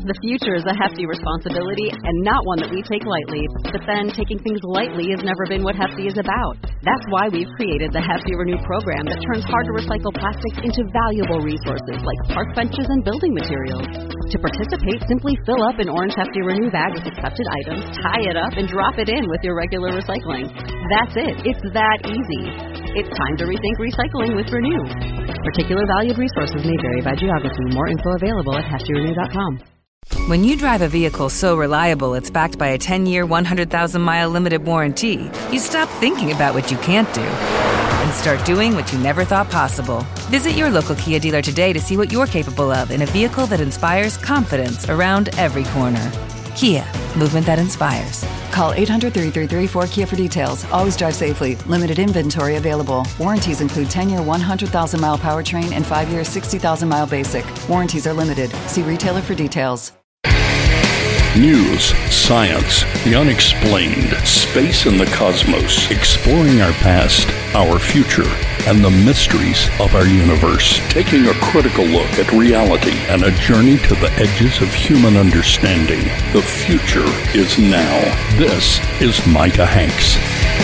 The future is a hefty responsibility and not one that we take lightly. But then, taking things lightly has never been what Hefty is about. That's why we've created the Hefty Renew program that turns hard-to-recycle plastics into valuable resources like park benches and building materials. To participate, simply fill up an orange Hefty Renew bag with accepted items, tie it up, and drop it in with your regular recycling. That's it. It's that easy. It's time to rethink recycling with Renew. Particular valued resources may vary by geography. More info available at heftyrenew.com. When you drive a vehicle so reliable it's backed by a 10-year, 100,000-mile limited warranty, you stop thinking about what you can't do and start doing what you never thought possible. Visit your local Kia dealer today to see what you're capable of in a vehicle that inspires confidence around every corner. Kia, movement that inspires. Call 800-333-4KIA for details. Always drive safely. Limited inventory available. Warranties include 10-year 100,000-mile powertrain and 5-year 60,000-mile basic. Warranties are limited. See retailer for details. News, science, the unexplained, space and the cosmos, exploring our past, our future, and the mysteries of our universe. Taking a critical look at reality and a journey to the edges of human understanding. The future is now. This is Micah Hanks.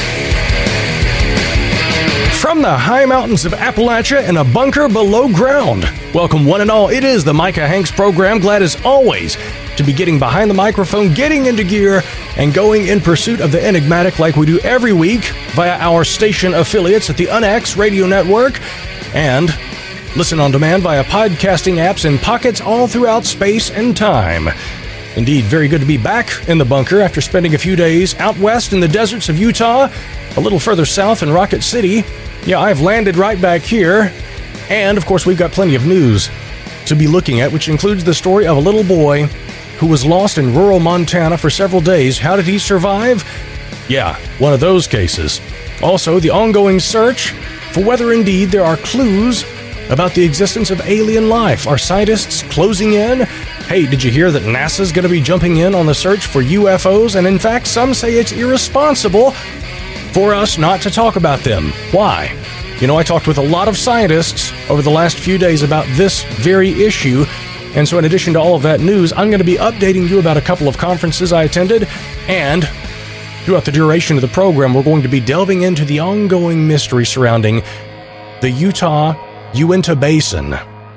From the high mountains of Appalachia in a bunker below ground. Welcome one and all. It is the Micah Hanks program. Glad as always to be getting behind the microphone, getting into gear, and going in pursuit of the enigmatic like we do every week via our station affiliates at the UNX Radio Network and listen on demand via podcasting apps in pockets all throughout space and time. Indeed, very good to be back in the bunker after spending a few days out west in the deserts of Utah, a little further south in Rocket City. Yeah, I've landed right back here. And, of course, we've got plenty of news to be looking at, which includes the story of a little boy who was lost in rural Montana for several days. How did he survive? Yeah, one of those cases. Also, the ongoing search for whether indeed there are clues about the existence of alien life. Are scientists closing in? Hey, did you hear that NASA's going to be jumping in on the search for UFOs? And in fact, some say it's irresponsible for us not to talk about them. Why? You know, I talked with a lot of scientists over the last few days about this very issue. And so in addition to all of that news, I'm going to be updating you about a couple of conferences I attended. And throughout the duration of the program, we're going to be delving into the ongoing mystery surrounding the Utah Uinta Basin.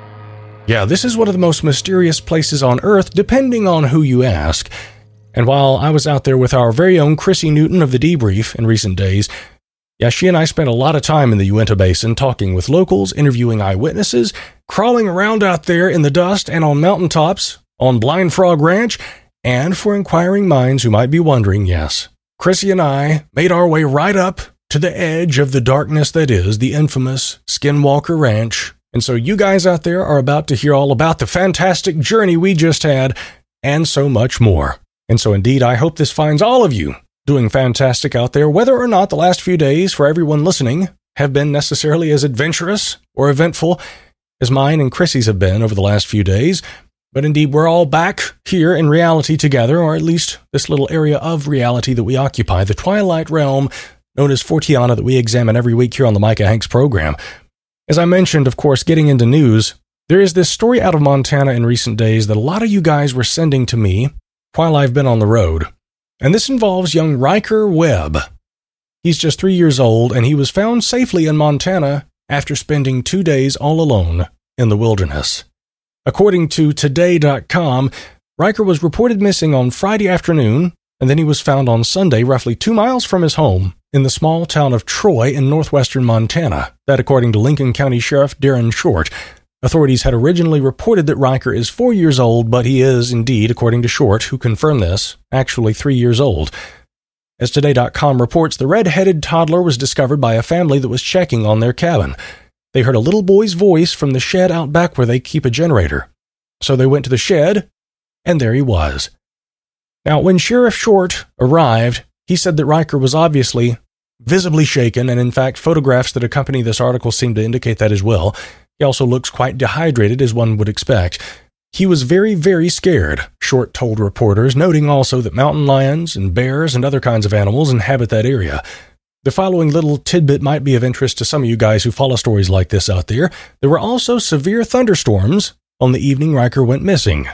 Yeah, this is one of the most mysterious places on Earth, depending on who you ask. And while I was out there with our very own Chrissy Newton of The Debrief in recent days, yeah, she and I spent a lot of time in the Uinta Basin talking with locals, interviewing eyewitnesses, crawling around out there in the dust and on mountaintops, on Blind Frog Ranch, and for inquiring minds who might be wondering, yes, Chrissy and I made our way right up to the edge of the darkness that is the infamous Skinwalker Ranch. And so you guys out there are about to hear all about the fantastic journey we just had, and so much more. And so indeed, I hope this finds all of you doing fantastic out there, whether or not the last few days for everyone listening have been necessarily as adventurous or eventful as mine and Chrissy's have been over the last few days. But indeed, we're all back here in reality together, or at least this little area of reality that we occupy, the twilight realm known as Fortiana that we examine every week here on the Micah Hanks program. As I mentioned, of course, getting into news, there is this story out of Montana in recent days that a lot of you guys were sending to me while I've been on the road. And this involves young Riker Webb. He's just 3 years old, and he was found safely in Montana after spending 2 days all alone in the wilderness. According to Today.com, Riker was reported missing on Friday afternoon, and then he was found on Sunday roughly 2 miles from his home in the small town of Troy in northwestern Montana. That according to Lincoln County Sheriff Darren Short. Authorities had originally reported that Riker is 4 years old, but he is indeed, according to Short, who confirmed this, actually 3 years old. As Today.com reports, the red-headed toddler was discovered by a family that was checking on their cabin. They heard a little boy's voice from the shed out back where they keep a generator. So they went to the shed, and there he was. Now, when Sheriff Short arrived, he said that Riker was obviously visibly shaken, and in fact, photographs that accompany this article seem to indicate that as well. He also looks quite dehydrated, as one would expect. He was very, very scared, Short told reporters, noting also that mountain lions and bears and other kinds of animals inhabit that area. The following little tidbit might be of interest to some of you guys who follow stories like this out there. There were also severe thunderstorms on the evening Riker went missing.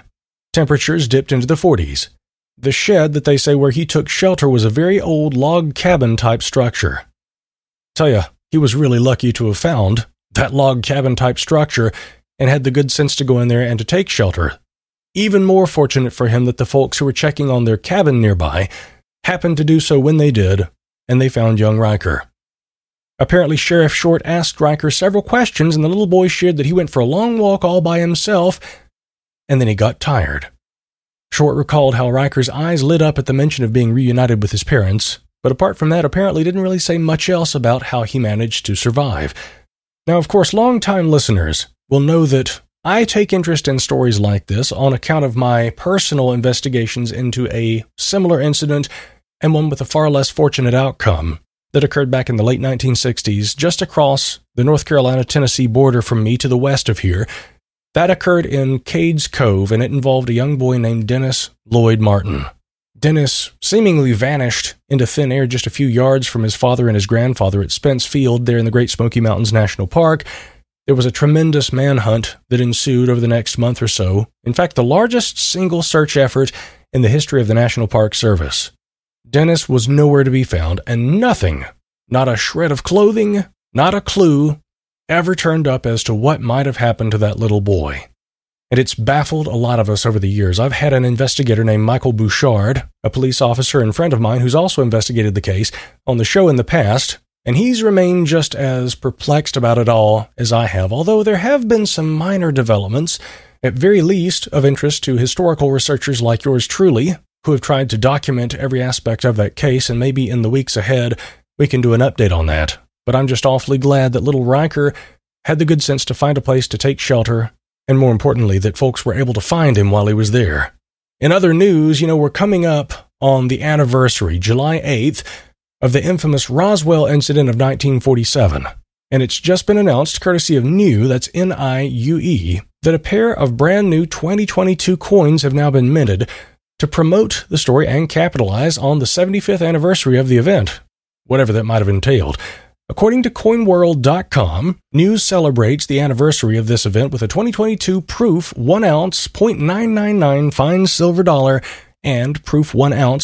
Temperatures dipped into the 40s. The shed that they say where he took shelter was a very old log cabin type structure. Tell ya, he was really lucky to have found that log cabin type structure and had the good sense to go in there and to take shelter. Even more fortunate for him that the folks who were checking on their cabin nearby happened to do so when they did, and they found young Riker. Apparently, Sheriff Short asked Riker several questions, and the little boy shared that he went for a long walk all by himself, and then he got tired. Short recalled how Riker's eyes lit up at the mention of being reunited with his parents, but apart from that, apparently didn't really say much else about how he managed to survive. Now, of course, long-time listeners will know that I take interest in stories like this on account of my personal investigations into a similar incident and one with a far less fortunate outcome that occurred back in the late 1960s, just across the North Carolina-Tennessee border from me to the west of here. That occurred in Cades Cove, and it involved a young boy named Dennis Lloyd Martin. Dennis seemingly vanished into thin air just a few yards from his father and his grandfather at Spence Field there in the Great Smoky Mountains National Park. There was a tremendous manhunt that ensued over the next month or so. In fact, the largest single search effort in the history of the National Park Service. Dennis was nowhere to be found, and nothing, not a shred of clothing, not a clue, ever turned up as to what might have happened to that little boy. And it's baffled a lot of us over the years. I've had an investigator named Michael Bouchard, a police officer and friend of mine who's also investigated the case, on the show in the past, and he's remained just as perplexed about it all as I have, although there have been some minor developments, at very least of interest to historical researchers like yours truly, who have tried to document every aspect of that case, and maybe in the weeks ahead we can do an update on that. But I'm just awfully glad that little Riker had the good sense to find a place to take shelter, and more importantly, that folks were able to find him while he was there. In other news, we're coming up on the anniversary, July 8th, of the infamous Roswell incident of 1947. And it's just been announced, courtesy of Niue, that's N-I-U-E, that a pair of brand new 2022 coins have now been minted to promote the story and capitalize on the 75th anniversary of the event, whatever that might have entailed. According to CoinWorld.com, Niue celebrates the anniversary of this event with a 2022 proof 1 ounce .999 fine silver dollar and proof 1 ounce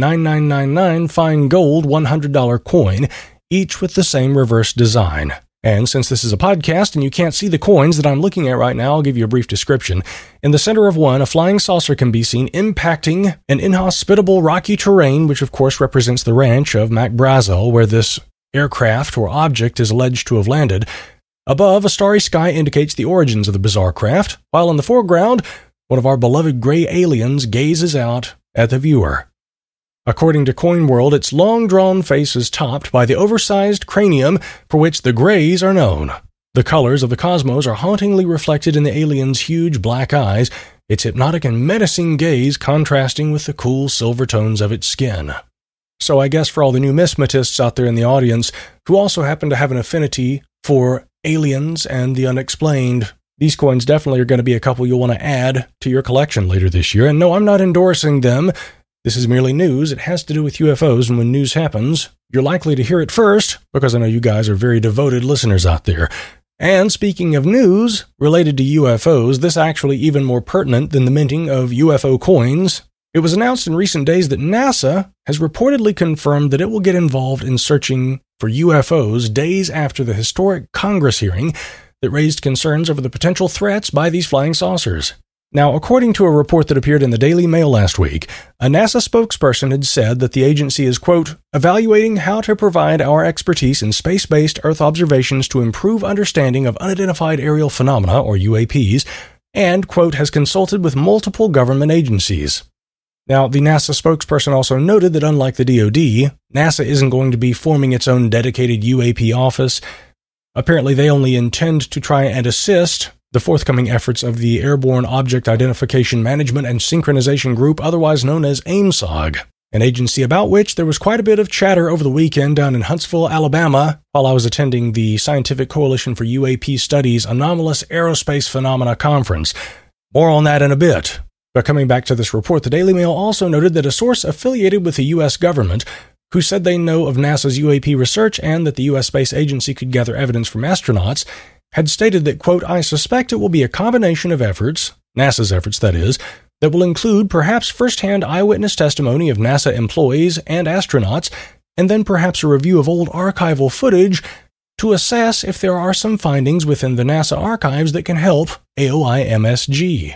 .9999 fine gold $100 coin, each with the same reverse design. And since this is a podcast and you can't see the coins that I'm looking at right now, I'll give you a brief description. In the center of one, a flying saucer can be seen impacting an inhospitable rocky terrain, which of course represents the ranch of Mac Brazel, where this aircraft or object is alleged to have landed. Above, a starry sky indicates the origins of the bizarre craft, while in the foreground, one of our beloved gray aliens gazes out at the viewer. According to CoinWorld, its long-drawn face is topped by the oversized cranium for which the Greys are known. The colors of the cosmos are hauntingly reflected in the alien's huge black eyes, its hypnotic and menacing gaze contrasting with the cool silver tones of its skin. So I guess for all the numismatists out there in the audience who also happen to have an affinity for aliens and the unexplained, these coins definitely are going to be a couple you'll want to add to your collection later this year. And no, I'm not endorsing them. This is merely news. It has to do with UFOs, and when news happens, you're likely to hear it first, because I know you guys are very devoted listeners out there. And speaking of news related to UFOs, this actually even more pertinent than the minting of UFO coins. It was announced in recent days that NASA has reportedly confirmed that it will get involved in searching for UFOs days after the historic Congress hearing that raised concerns over the potential threats by these flying saucers. Now, according to a report that appeared in the Daily Mail last week, a NASA spokesperson had said that the agency is, quote, evaluating how to provide our expertise in space-based Earth observations to improve understanding of unidentified aerial phenomena, or UAPs, and, quote, has consulted with multiple government agencies. Now, the NASA spokesperson also noted that unlike the DoD, NASA isn't going to be forming its own dedicated UAP office. Apparently, they only intend to try and assist the forthcoming efforts of the Airborne Object Identification Management and Synchronization Group, otherwise known as AIMSOG, an agency about which there was quite a bit of chatter over the weekend down in Huntsville, Alabama, while I was attending the Scientific Coalition for UAP Studies Anomalous Aerospace Phenomena Conference. More on that in a bit. But coming back to this report, the Daily Mail also noted that a source affiliated with the U.S. government, who said they know of NASA's UAP research and that the U.S. Space Agency could gather evidence from astronauts, had stated that, quote, I suspect it will be a combination of efforts, NASA's efforts that is, that will include perhaps first-hand eyewitness testimony of NASA employees and astronauts, and then perhaps a review of old archival footage to assess if there are some findings within the NASA archives that can help AOI-MSG.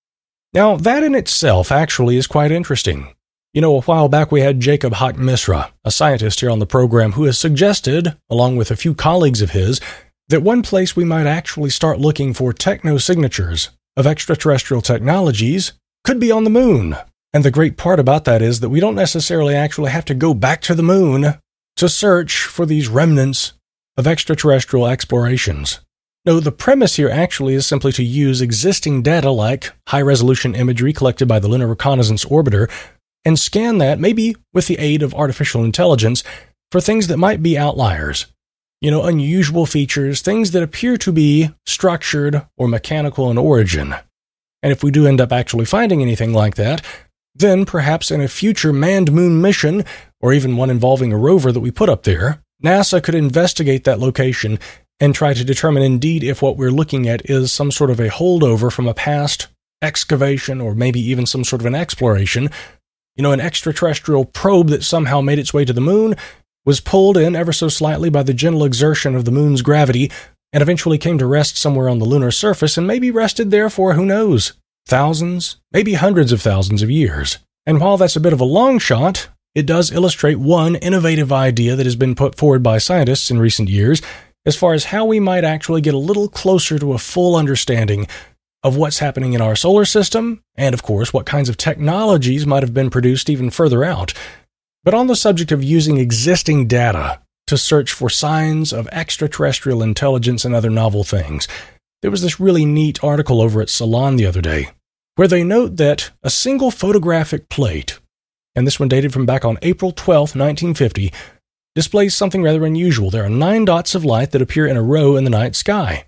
Now, that in itself actually is quite interesting. You know, a while back we had Jacob Hock-Misra, a scientist here on the program, who has suggested, along with a few colleagues of his, that one place we might actually start looking for techno-signatures of extraterrestrial technologies could be on the moon. And the great part about that is that we don't necessarily actually have to go back to the moon to search for these remnants of extraterrestrial explorations. No, the premise here actually is simply to use existing data like high-resolution imagery collected by the Lunar Reconnaissance Orbiter and scan that, maybe with the aid of artificial intelligence, for things that might be outliers. You know, unusual features, things that appear to be structured or mechanical in origin. And if we do end up actually finding anything like that, then perhaps in a future manned moon mission, or even one involving a rover that we put up there, NASA could investigate that location and try to determine indeed if what we're looking at is some sort of a holdover from a past excavation or maybe even some sort of an exploration. You know, an extraterrestrial probe that somehow made its way to the moon, was pulled in ever so slightly by the gentle exertion of the moon's gravity, and eventually came to rest somewhere on the lunar surface, and maybe rested there for, who knows, thousands, maybe hundreds of thousands of years. And while that's a bit of a long shot, it does illustrate one innovative idea that has been put forward by scientists in recent years, as far as how we might actually get a little closer to a full understanding of what's happening in our solar system, and of course, what kinds of technologies might have been produced even further out. But on the subject of using existing data to search for signs of extraterrestrial intelligence and other novel things, there was this really neat article over at Salon the other day, where they note that a single photographic plate, and this one dated from back on April 12, 1950, displays something rather unusual. There are 9 dots of light that appear in a row in the night sky.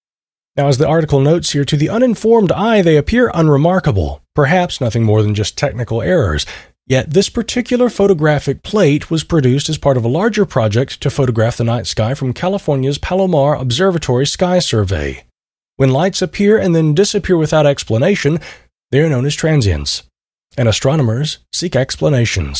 Now, as the article notes here, to the uninformed eye, they appear unremarkable, perhaps nothing more than just technical errors. Yet this particular photographic plate was produced as part of a larger project to photograph the night sky from California's Palomar Observatory Sky Survey. When lights appear and then disappear without explanation, they are known as transients, and astronomers seek explanations.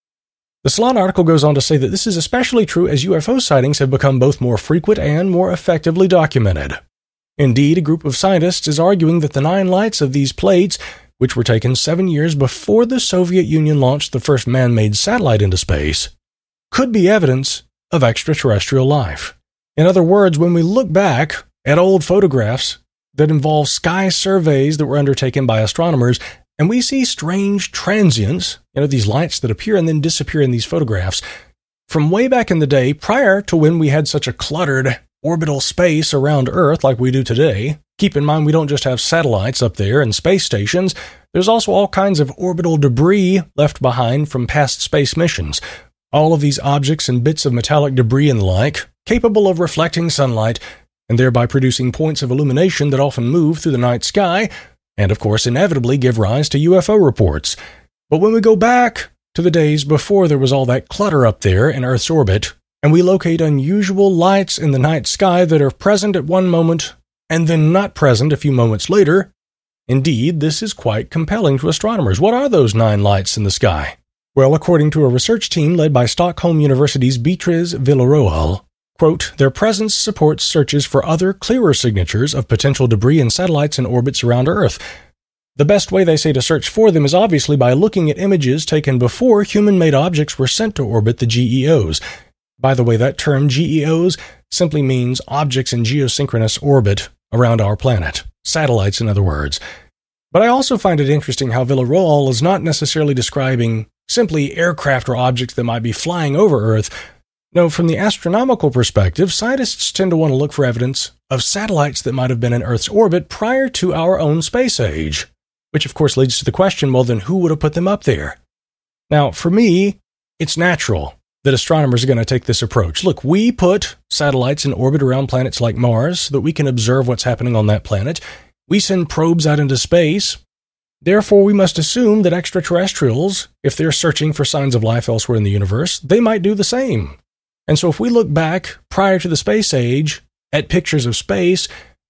The Salon article goes on to say that this is especially true as UFO sightings have become both more frequent and more effectively documented. Indeed, a group of scientists is arguing that the 9 lights of these plates, which were taken 7 years before the Soviet Union launched the first man-made satellite into space, could be evidence of extraterrestrial life. In other words, when we look back at old photographs that involve sky surveys that were undertaken by astronomers, and we see strange transients, these lights that appear and then disappear in these photographs, from way back in the day, prior to when we had such a cluttered orbital space around Earth like we do today. Keep in mind, we don't just have satellites up there and space stations. There's also all kinds of orbital debris left behind from past space missions. All of these objects and bits of metallic debris and the like, capable of reflecting sunlight and thereby producing points of illumination that often move through the night sky, and of course inevitably give rise to UFO reports. But when we go back to the days before there was all that clutter up there in Earth's orbit, and we locate unusual lights in the night sky that are present at one moment and then not present a few moments later, indeed, this is quite compelling to astronomers. What are those 9 lights in the sky? Well, according to a research team led by Stockholm University's Beatriz Villaroel, quote, their presence supports searches for other clearer signatures of potential debris in satellites in orbits around Earth. The best way, they say, to search for them is obviously by looking at images taken before human-made objects were sent to orbit the GEOs. By the way, that term, GEOs, simply means objects in geosynchronous orbit around our planet. Satellites, in other words. But I also find it interesting how Villaroel is not necessarily describing simply aircraft or objects that might be flying over Earth. No, from the astronomical perspective, scientists tend to want to look for evidence of satellites that might have been in Earth's orbit prior to our own space age. Which, of course, leads to the question, well, then who would have put them up there? Now, for me, it's natural that astronomers are going to take this approach. Look, we put satellites in orbit around planets like Mars so that we can observe what's happening on that planet. We send probes out into space. Therefore, we must assume that extraterrestrials, if they're searching for signs of life elsewhere in the universe, they might do the same. And so if we look back prior to the space age at pictures of space,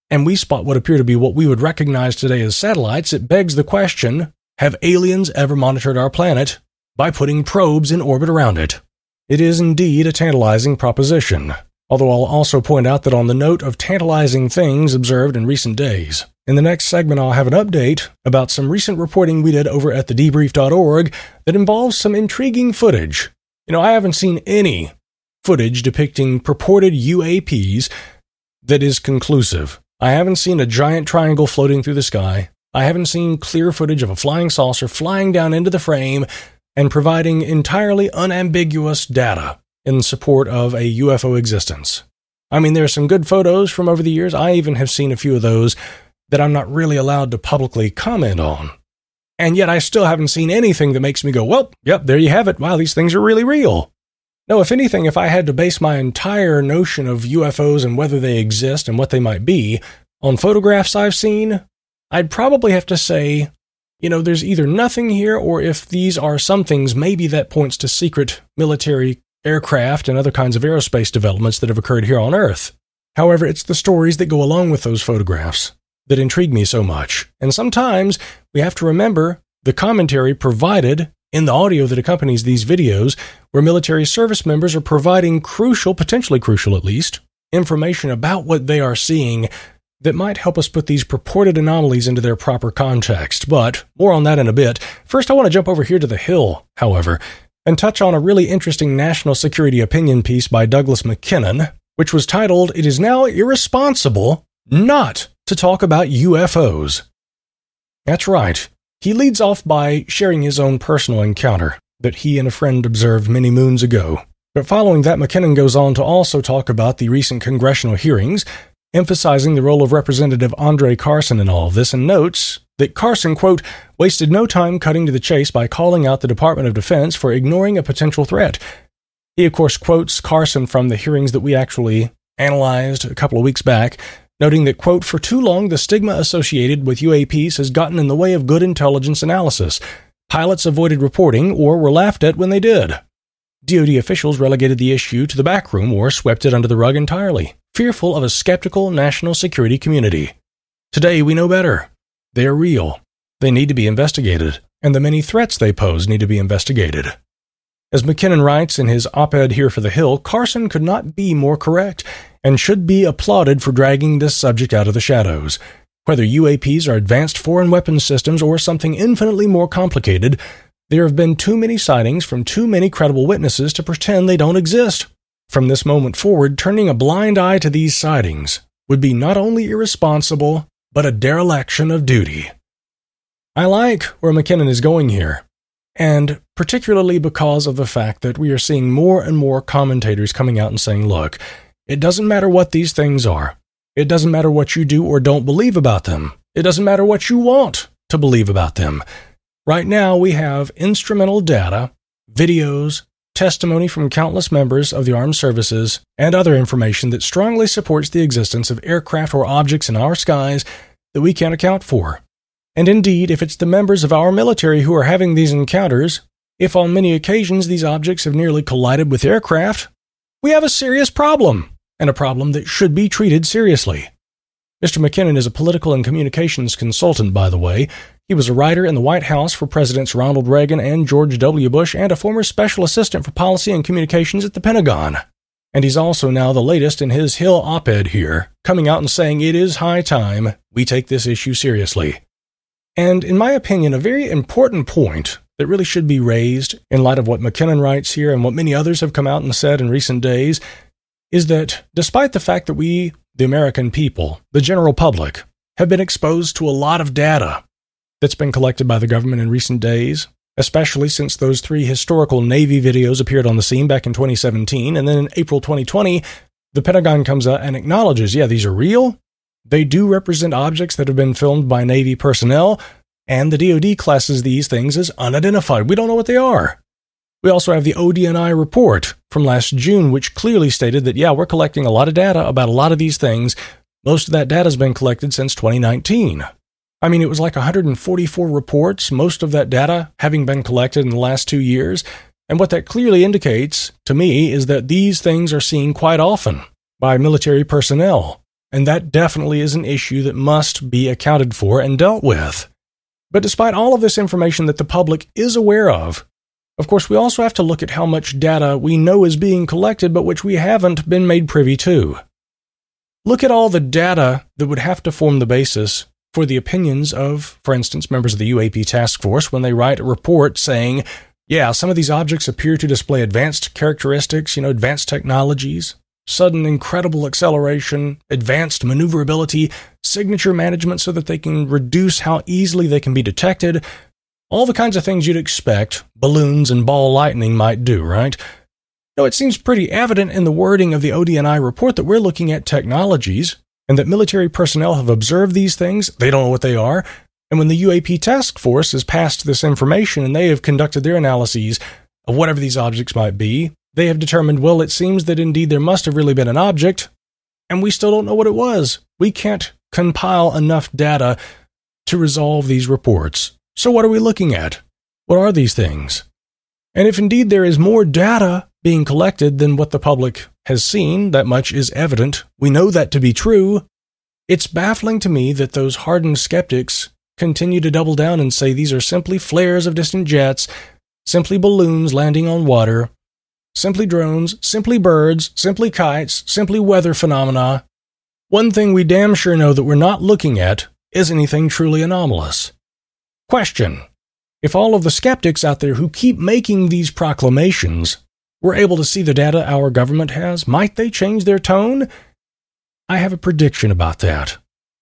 and we spot what appear to be what we would recognize today as satellites, it begs the question, have aliens ever monitored our planet by putting probes in orbit around it? It is indeed a tantalizing proposition, although I'll also point out that on the note of tantalizing things observed in recent days, in the next segment I'll have an update about some recent reporting we did over at thedebrief.org that involves some intriguing footage. I haven't seen any footage depicting purported UAPs that is conclusive. I haven't seen a giant triangle floating through the sky. I haven't seen clear footage of a flying saucer flying down into the frame and providing entirely unambiguous data in support of a UFO existence. There are some good photos from over the years. I even have seen a few of those that I'm not really allowed to publicly comment on. And yet I still haven't seen anything that makes me go, well, yep, there you have it. Wow, these things are really real. No, if anything, if I had to base my entire notion of UFOs and whether they exist and what they might be on photographs I've seen, I'd probably have to say, there's either nothing here, or if these are some things, maybe that points to secret military aircraft and other kinds of aerospace developments that have occurred here on Earth. However, it's the stories that go along with those photographs that intrigue me so much. And sometimes we have to remember the commentary provided in the audio that accompanies these videos, where military service members are providing crucial, potentially crucial at least, information about what they are seeing that might help us put these purported anomalies into their proper context. But more on that in a bit. First, I want to jump over here to the Hill, however, and touch on a really interesting national security opinion piece by Douglas Mackinnon, which was titled, "It is Now Irresponsible Not to Talk About UFOs." That's right. He leads off by sharing his own personal encounter that he and a friend observed many moons ago. But following that, Mackinnon goes on to also talk about the recent congressional hearings, emphasizing the role of Representative Andre Carson in all of this, and notes that Carson, quote, wasted no time cutting to the chase by calling out the Department of Defense for ignoring a potential threat. He, of course, quotes Carson from the hearings that we actually analyzed a couple of weeks back, noting that, quote, for too long the stigma associated with UAPs has gotten in the way of good intelligence analysis. Pilots avoided reporting or were laughed at when they did. DoD officials relegated the issue to the back room or swept it under the rug entirely, fearful of a skeptical national security community. Today we know better. They are real. They need to be investigated, and the many threats they pose need to be investigated. As Mackinnon writes in his op-ed here for The Hill, Carson could not be more correct and should be applauded for dragging this subject out of the shadows. Whether UAPs are advanced foreign weapons systems or something infinitely more complicated, there have been too many sightings from too many credible witnesses to pretend they don't exist. From this moment forward, turning a blind eye to these sightings would be not only irresponsible, but a dereliction of duty. I like where Mackinnon is going here, and particularly because of the fact that we are seeing more and more commentators coming out and saying, look, it doesn't matter what these things are. It doesn't matter what you do or don't believe about them. It doesn't matter what you want to believe about them. Right now, we have instrumental data, videos, testimony from countless members of the armed services, and other information that strongly supports the existence of aircraft or objects in our skies that we can't account for. And indeed, if it's the members of our military who are having these encounters, if on many occasions these objects have nearly collided with aircraft, we have a serious problem, and a problem that should be treated seriously. Mr. Mackinnon is a political and communications consultant, by the way. He was a writer in the White House for Presidents Ronald Reagan and George W. Bush, and a former special assistant for policy and communications at the Pentagon. And he's also now the latest in his Hill op-ed here, coming out and saying it is high time we take this issue seriously. And in my opinion, a very important point that really should be raised in light of what Mackinnon writes here and what many others have come out and said in recent days is that despite the fact that we, the American people, the general public, have been exposed to a lot of data that's been collected by the government in recent days, especially since those 3 historical Navy videos appeared on the scene back in 2017, and then in April 2020, the Pentagon comes out and acknowledges, yeah, these are real, they do represent objects that have been filmed by Navy personnel, and the DoD classes these things as unidentified. We don't know what they are. We also have the ODNI report from last June, which clearly stated that, yeah, we're collecting a lot of data about a lot of these things. Most of that data has been collected since 2019. I mean, it was like 144 reports, most of that data having been collected in the last 2 years. And what that clearly indicates to me is that these things are seen quite often by military personnel. and that definitely is an issue that must be accounted for and dealt with. But despite all of this information that the public is aware of course, we also have to look at how much data we know is being collected, but which we haven't been made privy to. Look at all the data that would have to form the basis for the opinions of, for instance, members of the UAP task force when they write a report saying, yeah, some of these objects appear to display advanced characteristics, advanced technologies, sudden incredible acceleration, advanced maneuverability, signature management so that they can reduce how easily they can be detected, all the kinds of things you'd expect balloons and ball lightning might do, right? It seems pretty evident in the wording of the ODNI report that we're looking at technologies and that military personnel have observed these things, they don't know what they are, and when the UAP task force has passed this information and they have conducted their analyses of whatever these objects might be, they have determined, well, it seems that indeed there must have really been an object, and we still don't know what it was. We can't compile enough data to resolve these reports. So what are we looking at? What are these things? And if indeed there is more data being collected than what the public has seen, that much is evident, we know that to be true, it's baffling to me that those hardened skeptics continue to double down and say these are simply flares of distant jets, simply balloons landing on water, simply drones, simply birds, simply kites, simply weather phenomena. One thing we damn sure know that we're not looking at is anything truly anomalous. Question: if all of the skeptics out there who keep making these proclamations were able to see the data our government has, might they change their tone? I have a prediction about that.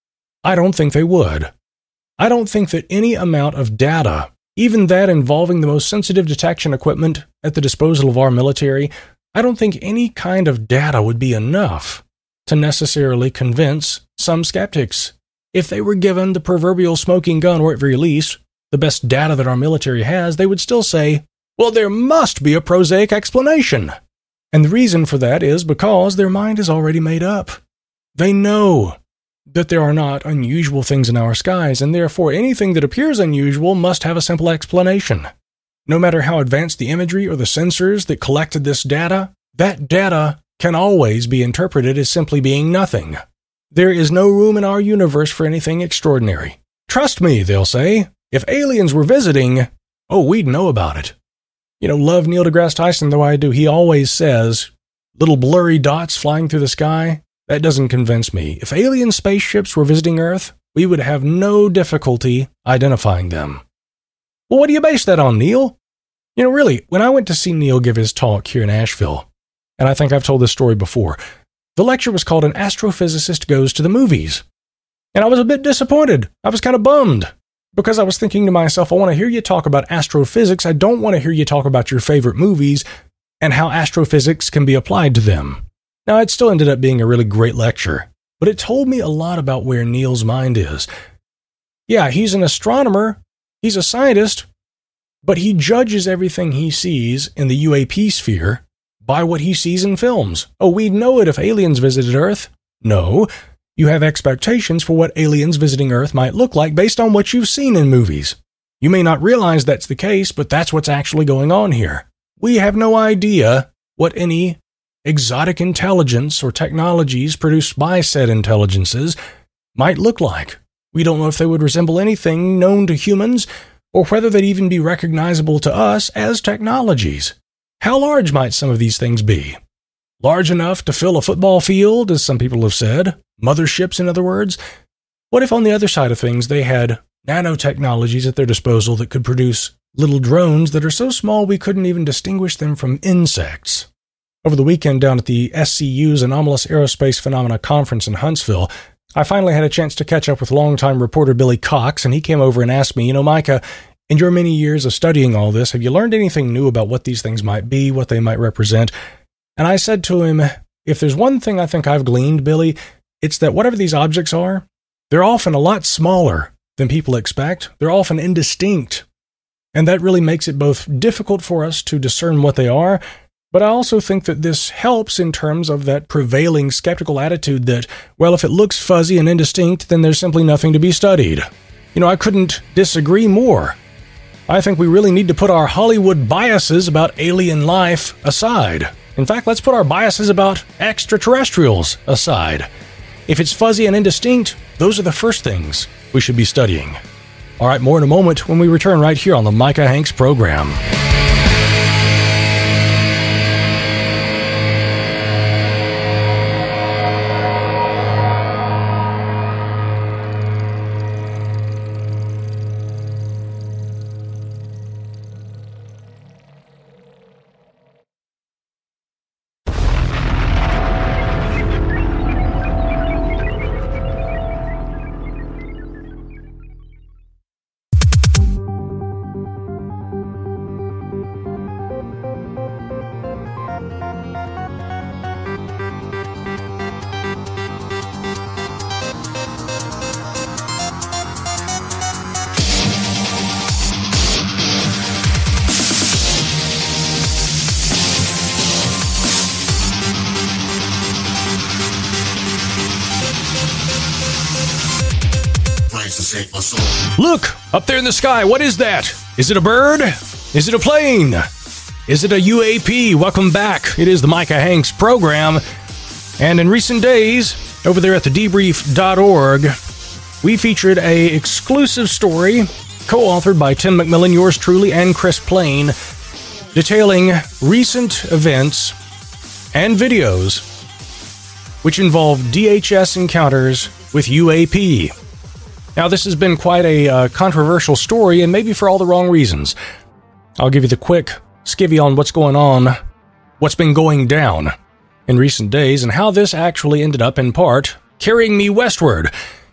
I don't think they would. I don't think that any amount of data, even that involving the most sensitive detection equipment at the disposal of our military, I don't think any kind of data would be enough to necessarily convince some skeptics. If they were given the proverbial smoking gun, or at very least, the best data that our military has, they would still say, well, there must be a prosaic explanation. And the reason for that is because their mind is already made up. They know that there are not unusual things in our skies, and therefore anything that appears unusual must have a simple explanation. No matter how advanced the imagery or the sensors that collected this data, that data can always be interpreted as simply being nothing. There is no room in our universe for anything extraordinary. Trust me, they'll say, if aliens were visiting, we'd know about it. Love Neil deGrasse Tyson though I do, he always says, little blurry dots flying through the sky, that doesn't convince me. If alien spaceships were visiting Earth, we would have no difficulty identifying them. Well, what do you base that on, Neil? Really, when I went to see Neil give his talk here in Asheville, and I think I've told this story before, the lecture was called An Astrophysicist Goes to the Movies. And I was a bit disappointed. I was kind of bummed. Because I was thinking to myself, I want to hear you talk about astrophysics. I don't want to hear you talk about your favorite movies and how astrophysics can be applied to them. Now, it still ended up being a really great lecture, but it told me a lot about where Neil's mind is. Yeah, he's an astronomer, he's a scientist, but he judges everything he sees in the UAP sphere by what he sees in films. We'd know it if aliens visited Earth. No. You have expectations for what aliens visiting Earth might look like based on what you've seen in movies. You may not realize that's the case, but that's what's actually going on here. We have no idea what any exotic intelligence or technologies produced by said intelligences might look like. We don't know if they would resemble anything known to humans, or whether they'd even be recognizable to us as technologies. How large might some of these things be? Large enough to fill a football field, as some people have said. Motherships, in other words. What if on the other side of things they had nanotechnologies at their disposal that could produce little drones that are so small we couldn't even distinguish them from insects? Over the weekend down at the SCU's Anomalous Aerospace Phenomena Conference in Huntsville, I finally had a chance to catch up with longtime reporter Billy Cox, and he came over and asked me, Micah, in your many years of studying all this, have you learned anything new about what these things might be, what they might represent? And I said to him, if there's one thing I think I've gleaned, Billy, it's that whatever these objects are, they're often a lot smaller than people expect. They're often indistinct. And that really makes it both difficult for us to discern what they are, but I also think that this helps in terms of that prevailing skeptical attitude that, well, if it looks fuzzy and indistinct, then there's simply nothing to be studied. I couldn't disagree more. I think we really need to put our Hollywood biases about alien life aside. In fact, let's put our biases about extraterrestrials aside. If it's fuzzy and indistinct, those are the first things we should be studying. All right, more in a moment when we return right here on the Micah Hanks program. Look, up there in the sky, what is that? Is it a bird? Is it a plane? Is it a UAP? Welcome back. It is the Micah Hanks program. And in recent days, over there at the debrief.org, we featured a exclusive story co-authored by Tim McMillan, yours truly, and Chris Plain, detailing recent events and videos which involve DHS encounters with UAP. Now, this has been quite a controversial story, and maybe for all the wrong reasons. I'll give you the quick skivvy on what's going on, what's been going down in recent days, and how this actually ended up, in part, carrying me westward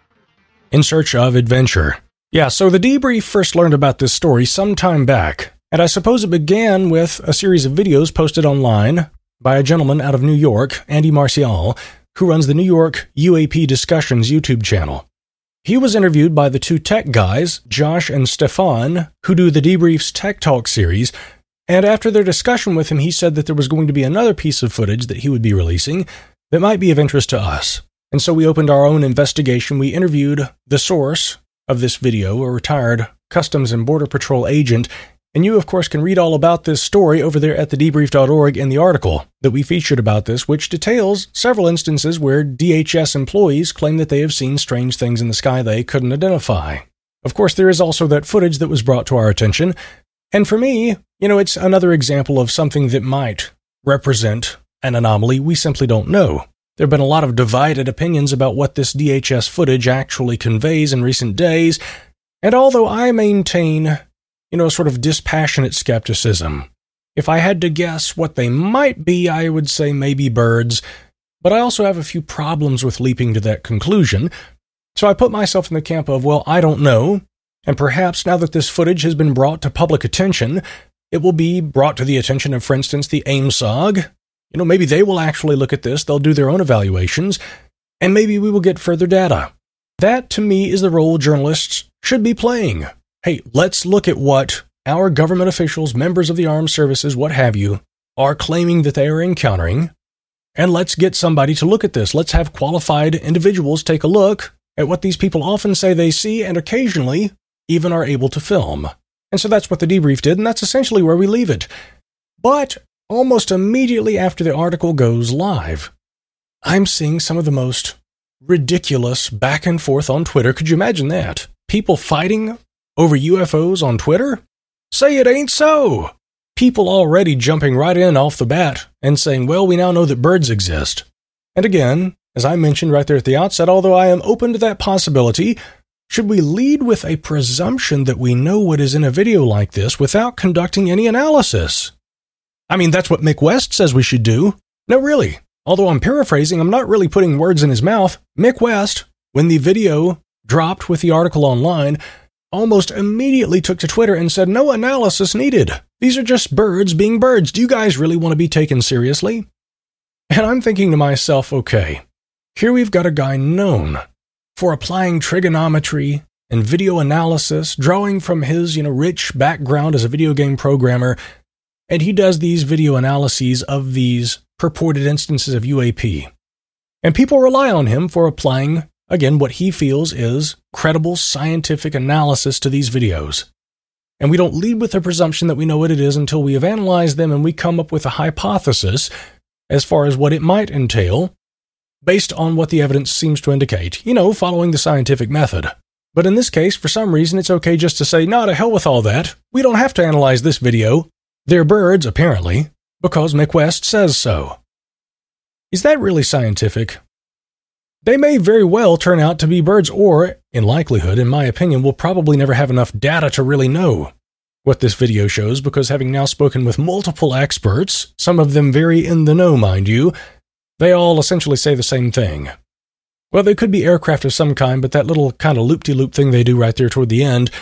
in search of adventure. Yeah, so the debrief first learned about this story some time back, and I suppose it began with a series of videos posted online by a gentleman out of New York, Andy Marcial, who runs the New York UAP Discussions YouTube channel. He was interviewed by the two tech guys, Josh and Stefan, who do the Debrief's Tech Talk series, and after their discussion with him, he said that there was going to be another piece of footage that he would be releasing that might be of interest to us. And so we opened our own investigation. We interviewed the source of this video, a retired Customs and Border Patrol agent, and you, of course, can read all about this story over there at thedebrief.org in the article that we featured about this, which details several instances where DHS employees claim that they have seen strange things in the sky they couldn't identify. Of course, there is also that footage that was brought to our attention, and for me, it's another example of something that might represent an anomaly we simply don't know. There have been a lot of divided opinions about what this DHS footage actually conveys in recent days, and although I maintain a sort of dispassionate skepticism, if I had to guess what they might be, I would say maybe birds, but I also have a few problems with leaping to that conclusion, so I put myself in the camp of, well, I don't know, and perhaps now that this footage has been brought to public attention, it will be brought to the attention of, for instance, the AIMSOG. Maybe they will actually look at this, they'll do their own evaluations, and maybe we will get further data. That, to me, is the role journalists should be playing. Hey, let's look at what our government officials, members of the armed services, what have you, are claiming that they are encountering, and let's get somebody to look at this. Let's have qualified individuals take a look at what these people often say they see and occasionally even are able to film. And so that's what the debrief did, and that's essentially where we leave it. But almost immediately after the article goes live, I'm seeing some of the most ridiculous back and forth on Twitter. Could you imagine that? People fighting over UFOs on Twitter? Say it ain't so! People already jumping right in off the bat and saying, well, we now know that birds exist. And again, as I mentioned right there at the outset, although I am open to that possibility, should we lead with a presumption that we know what is in a video like this without conducting any analysis? I mean, that's what Mick West says we should do. No, really. Although I'm paraphrasing, I'm not really putting words in his mouth. Mick West, when the video dropped with the article online, almost immediately took to Twitter and said, no analysis needed. These are just birds being birds. Do you guys really want to be taken seriously? And I'm thinking to myself, okay, here we've got a guy known for applying trigonometry and video analysis, drawing from his, rich background as a video game programmer, and he does these video analyses of these purported instances of UAP. And people rely on him for applying, again, what he feels is credible scientific analysis to these videos. And we don't lead with the presumption that we know what it is until we have analyzed them and we come up with a hypothesis as far as what it might entail. based on what the evidence seems to indicate, following the scientific method. But in this case, for some reason, it's okay just to say, no, to hell with all that. We don't have to analyze this video. They're birds, apparently, because Mick West says so. Is that really scientific? They may very well turn out to be birds, or, in likelihood, in my opinion, we'll probably never have enough data to really know what this video shows, because having now spoken with multiple experts, some of them very in the know, mind you, they all essentially say the same thing. Well, they could be aircraft of some kind, but that little kind of loop-de-loop thing they do right there toward the end,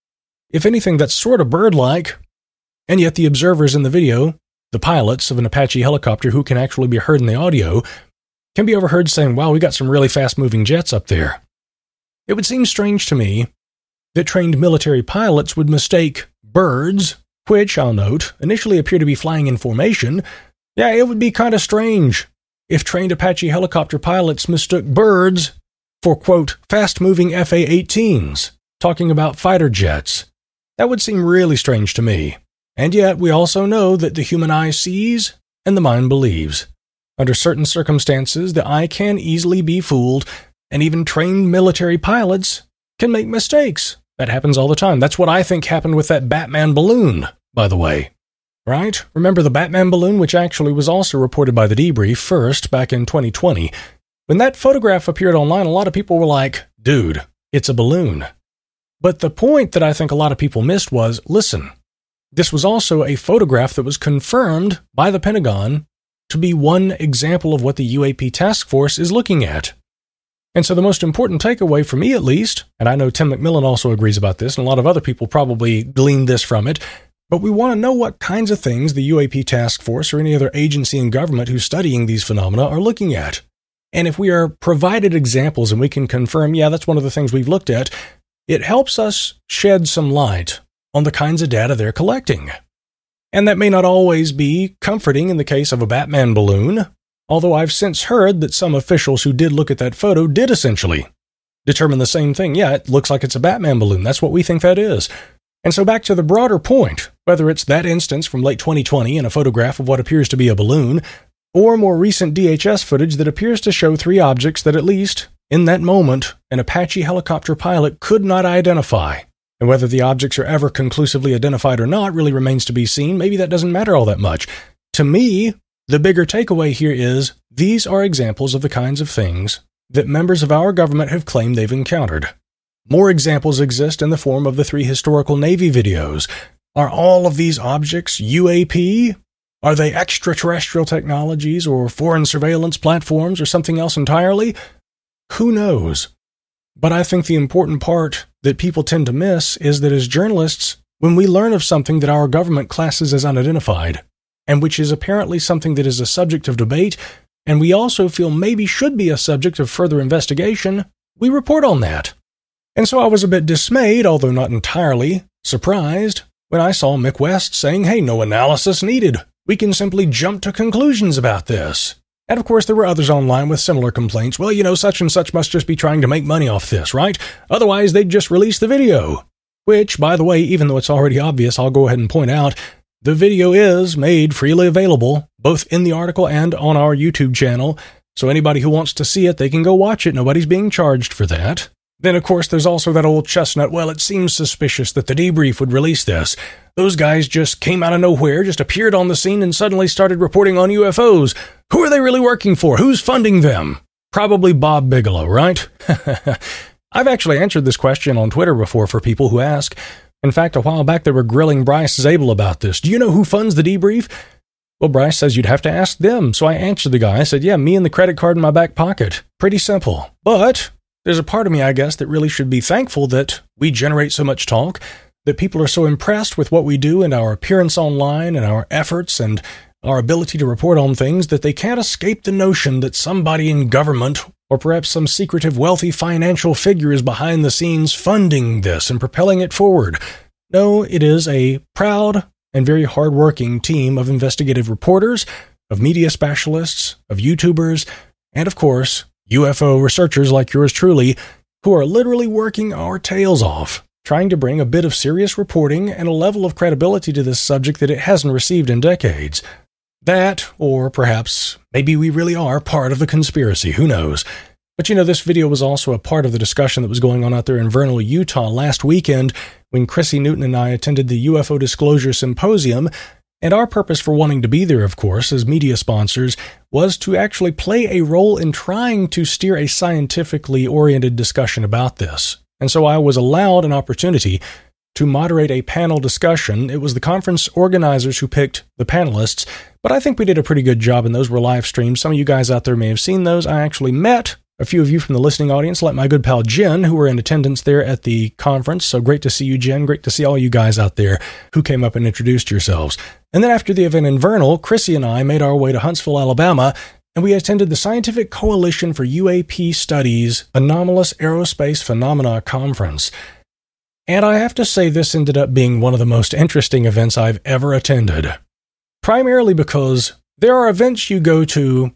if anything, that's sort of bird-like, and yet the observers in the video, the pilots of an Apache helicopter who can actually be heard in the audio, can be overheard saying, wow, we got some really fast-moving jets up there. It would seem strange to me that trained military pilots would mistake birds, which, I'll note, initially appear to be flying in formation. Yeah, it would be kind of strange if trained Apache helicopter pilots mistook birds for, quote, fast-moving FA-18s, talking about fighter jets. That would seem really strange to me. And yet, we also know that the human eye sees and the mind believes. Under certain circumstances, the eye can easily be fooled, and even trained military pilots can make mistakes. That happens all the time. That's what I think happened with that Batman balloon, by the way. Right? Remember the Batman balloon, which actually was also reported by the Debrief first back in 2020. When that photograph appeared online, a lot of people were like, dude, it's a balloon. But the point that I think a lot of people missed was, listen, this was also a photograph that was confirmed by the Pentagon to be one example of what the UAP task force is looking at. And so the most important takeaway for me, at least, and I know Tim McMillan also agrees about this, and a lot of other people probably gleaned this from it, but we want to know what kinds of things the UAP task force or any other agency in government who's studying these phenomena are looking at. And if we are provided examples and we can confirm, yeah, that's one of the things we've looked at, it helps us shed some light on the kinds of data they're collecting. And that may not always be comforting in the case of a Batman balloon, although I've since heard that some officials who did look at that photo did essentially determine the same thing. Yeah, it looks like it's a Batman balloon. That's what we think that is. And so back to the broader point, whether it's that instance from late 2020 in a photograph of what appears to be a balloon, or more recent DHS footage that appears to show three objects that at least, in that moment, an Apache helicopter pilot could not identify. And whether the objects are ever conclusively identified or not really remains to be seen. Maybe that doesn't matter all that much. To me, the bigger takeaway here is these are examples of the kinds of things that members of our government have claimed they've encountered. More examples exist in the form of the 3 historical Navy videos. Are all of these objects UAP? Are they extraterrestrial technologies or foreign surveillance platforms or something else entirely? Who knows? But I think the important part that people tend to miss is that as journalists, when we learn of something that our government classes as unidentified, and which is apparently something that is a subject of debate, and we also feel maybe should be a subject of further investigation, we report on that. And so I was a bit dismayed, although not entirely surprised, when I saw Mick West saying, hey, no analysis needed. We can simply jump to conclusions about this. And of course, there were others online with similar complaints. Well, such and such must just be trying to make money off this, right? Otherwise, they'd just release the video. Which, by the way, even though it's already obvious, I'll go ahead and point out, the video is made freely available, both in the article and on our YouTube channel. So anybody who wants to see it, they can go watch it. Nobody's being charged for that. Then, of course, there's also that old chestnut, well, it seems suspicious that the Debrief would release this. Those guys just came out of nowhere, just appeared on the scene and suddenly started reporting on UFOs. Who are they really working for? Who's funding them? Probably Bob Bigelow, right? I've actually answered this question on Twitter before for people who ask. In fact, a while back they were grilling Bryce Zabel about this. Do you know who funds the Debrief? Well, Bryce says you'd have to ask them. So I answered the guy. I said, yeah, me and the credit card in my back pocket. Pretty simple. But there's a part of me, I guess, that really should be thankful that we generate so much talk, that people are so impressed with what we do and our appearance online and our efforts and our ability to report on things that they can't escape the notion that somebody in government or perhaps some secretive wealthy financial figure is behind the scenes funding this and propelling it forward. No, it is a proud and very hardworking team of investigative reporters, of media specialists, of YouTubers, and of course, UFO researchers like yours truly, who are literally working our tails off, trying to bring a bit of serious reporting and a level of credibility to this subject that it hasn't received in decades. That, or perhaps maybe we really are part of the conspiracy, who knows? But this video was also a part of the discussion that was going on out there in Vernal, Utah last weekend when Chrissy Newton and I attended the UFO Disclosure Symposium. And our purpose for wanting to be there, of course, as media sponsors, was to actually play a role in trying to steer a scientifically oriented discussion about this. And so I was allowed an opportunity to moderate a panel discussion. It was the conference organizers who picked the panelists, but I think we did a pretty good job, and those were live streamed. Some of you guys out there may have seen those. I actually met a few of you from the listening audience, like my good pal Jen, who were in attendance there at the conference. So great to see you, Jen. Great to see all you guys out there who came up and introduced yourselves. And then after the event in Vernal, Chrissy and I made our way to Huntsville, Alabama, and we attended the Scientific Coalition for UAP Studies Anomalous Aerospace Phenomena Conference. And I have to say this ended up being one of the most interesting events I've ever attended. Primarily because there are events you go to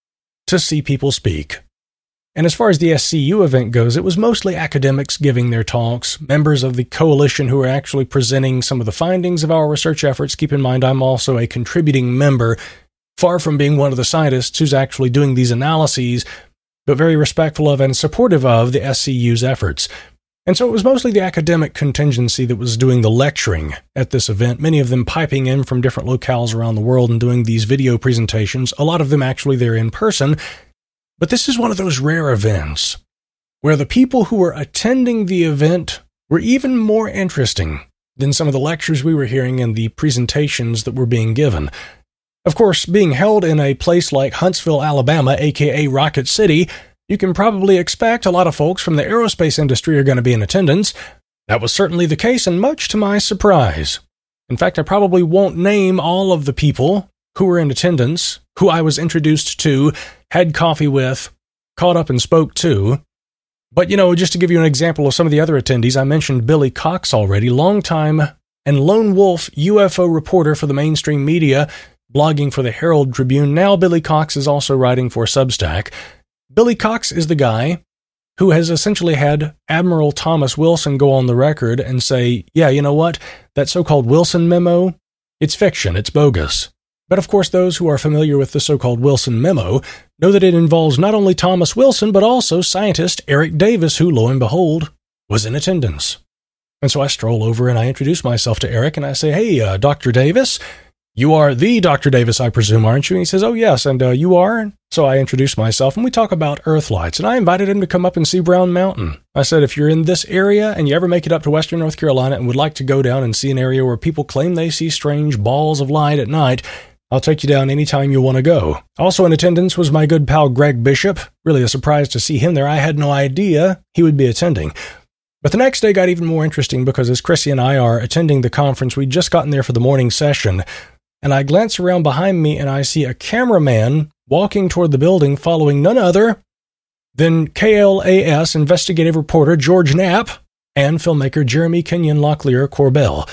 see people speak. And as far as the SCU event goes, it was mostly academics giving their talks, members of the coalition who are actually presenting some of the findings of our research efforts. Keep in mind, I'm also a contributing member, far from being one of the scientists who's actually doing these analyses, but very respectful of and supportive of the SCU's efforts. And so it was mostly the academic contingency that was doing the lecturing at this event, many of them piping in from different locales around the world and doing these video presentations, a lot of them actually there in person. But this is one of those rare events where the people who were attending the event were even more interesting than some of the lectures we were hearing and the presentations that were being given. Of course, being held in a place like Huntsville, Alabama, aka Rocket City, you can probably expect a lot of folks from the aerospace industry are going to be in attendance. That was certainly the case, and much to my surprise. In fact, I probably won't name all of the people who were in attendance, who I was introduced to, had coffee with, caught up and spoke to. But, just to give you an example of some of the other attendees, I mentioned Billy Cox already, longtime and lone wolf UFO reporter for the mainstream media, blogging for the Herald Tribune. Now Billy Cox is also writing for Substack. Billy Cox is the guy who has essentially had Admiral Thomas Wilson go on the record and say, yeah, you know what, that so-called Wilson memo, it's fiction, it's bogus. But of course, those who are familiar with the so-called Wilson memo know that it involves not only Thomas Wilson, but also scientist Eric Davis, who, lo and behold, was in attendance. And so I stroll over and I introduce myself to Eric and I say, hey, Dr. Davis, you are the Dr. Davis, I presume, aren't you? And he says, oh, yes, and you are? So I introduce myself and we talk about Earthlights, and I invited him to come up and see Brown Mountain. I said, if you're in this area and you ever make it up to Western North Carolina and would like to go down and see an area where people claim they see strange balls of light at night, I'll take you down anytime you want to go. Also in attendance was my good pal Greg Bishop. Really a surprise to see him there. I had no idea he would be attending. But the next day got even more interesting because as Chrissy and I are attending the conference, we'd just gotten there for the morning session, and I glance around behind me and I see a cameraman walking toward the building following none other than KLAS investigative reporter George Knapp and filmmaker Jeremy Kenyon Locklear Corbell.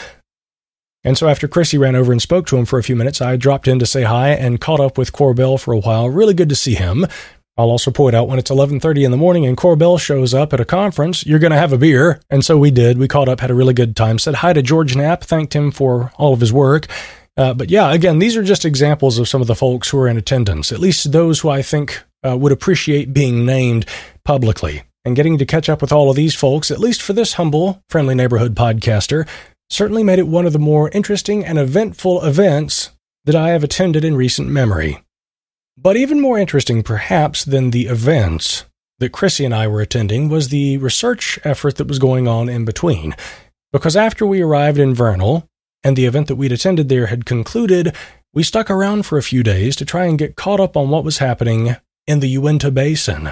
And so after Chrissy ran over and spoke to him for a few minutes, I dropped in to say hi and caught up with Corbell for a while. Really good to see him. I'll also point out when it's 11:30 in the morning and Corbell shows up at a conference, you're going to have a beer. And so we did. We caught up, had a really good time, said hi to George Knapp, thanked him for all of his work. But yeah, again, these are just examples of some of the folks who are in attendance, at least those who I think would appreciate being named publicly. And getting to catch up with all of these folks, at least for this humble, friendly neighborhood podcaster, certainly made it one of the more interesting and eventful events that I have attended in recent memory. But even more interesting, perhaps, than the events that Chrissy and I were attending was the research effort that was going on in between. Because after we arrived in Vernal, and the event that we'd attended there had concluded, we stuck around for a few days to try and get caught up on what was happening in the Uinta Basin.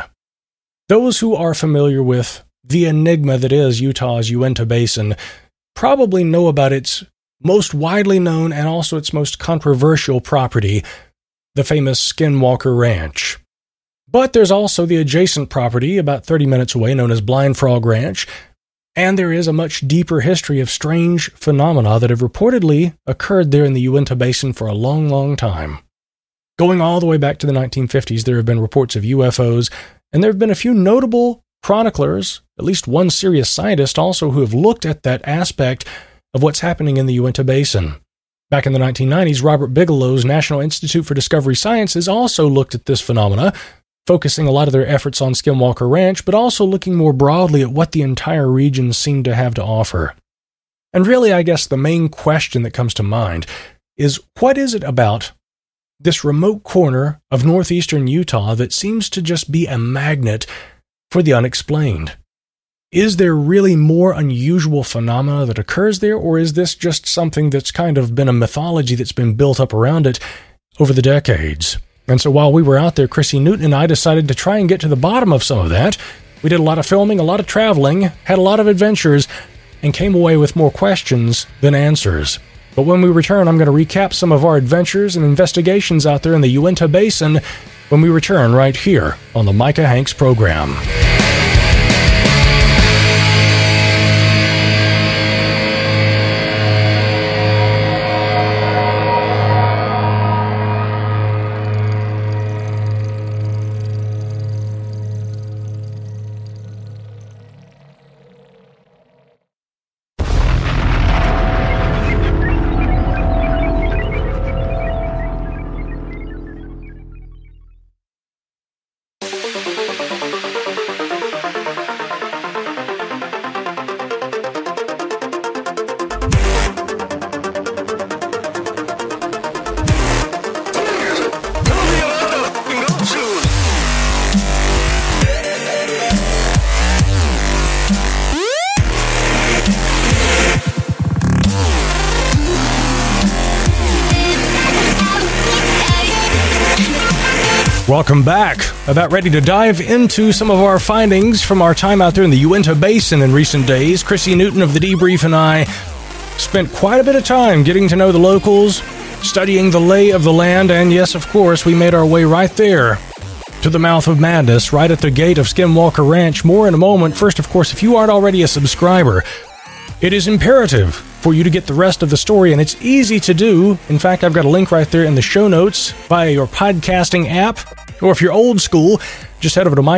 Those who are familiar with the enigma that is Utah's Uinta Basin probably know about its most widely known and also its most controversial property, the famous Skinwalker Ranch. But there's also the adjacent property about 30 minutes away known as Blind Frog Ranch, and there is a much deeper history of strange phenomena that have reportedly occurred there in the Uinta Basin for a long, long time. Going all the way back to the 1950s, there have been reports of UFOs, and there have been a few notable chroniclers, at least one serious scientist also, who have looked at that aspect of what's happening in the Uinta Basin. Back in the 1990s, Robert Bigelow's National Institute for Discovery Sciences also looked at this phenomena, focusing a lot of their efforts on Skinwalker Ranch, but also looking more broadly at what the entire region seemed to have to offer. And really, I guess the main question that comes to mind is, what is it about this remote corner of northeastern Utah that seems to just be a magnet for the unexplained? Is there really more unusual phenomena that occurs there, or is this just something that's kind of been a mythology that's been built up around it over the decades? And so while we were out there, Chrissy Newton and I decided to try and get to the bottom of some of that. We did a lot of filming, a lot of traveling, had a lot of adventures, and came away with more questions than answers. But when we return, I'm going to recap some of our adventures and investigations out there in the Uinta Basin when we return right here on the Micah Hanks program. Welcome back. About ready to dive into some of our findings from our time out there in the Uinta Basin in recent days. Chrissy Newton of The Debrief and I spent quite a bit of time getting to know the locals, studying the lay of the land, and yes, of course, we made our way right there to the mouth of madness, right at the gate of Skinwalker Ranch. More in a moment. First, of course, if you aren't already a subscriber, it is imperative for you to get the rest of the story, and it's easy to do. In fact, I've got a link right there in the show notes via your podcasting app, or if you're old school, just head over to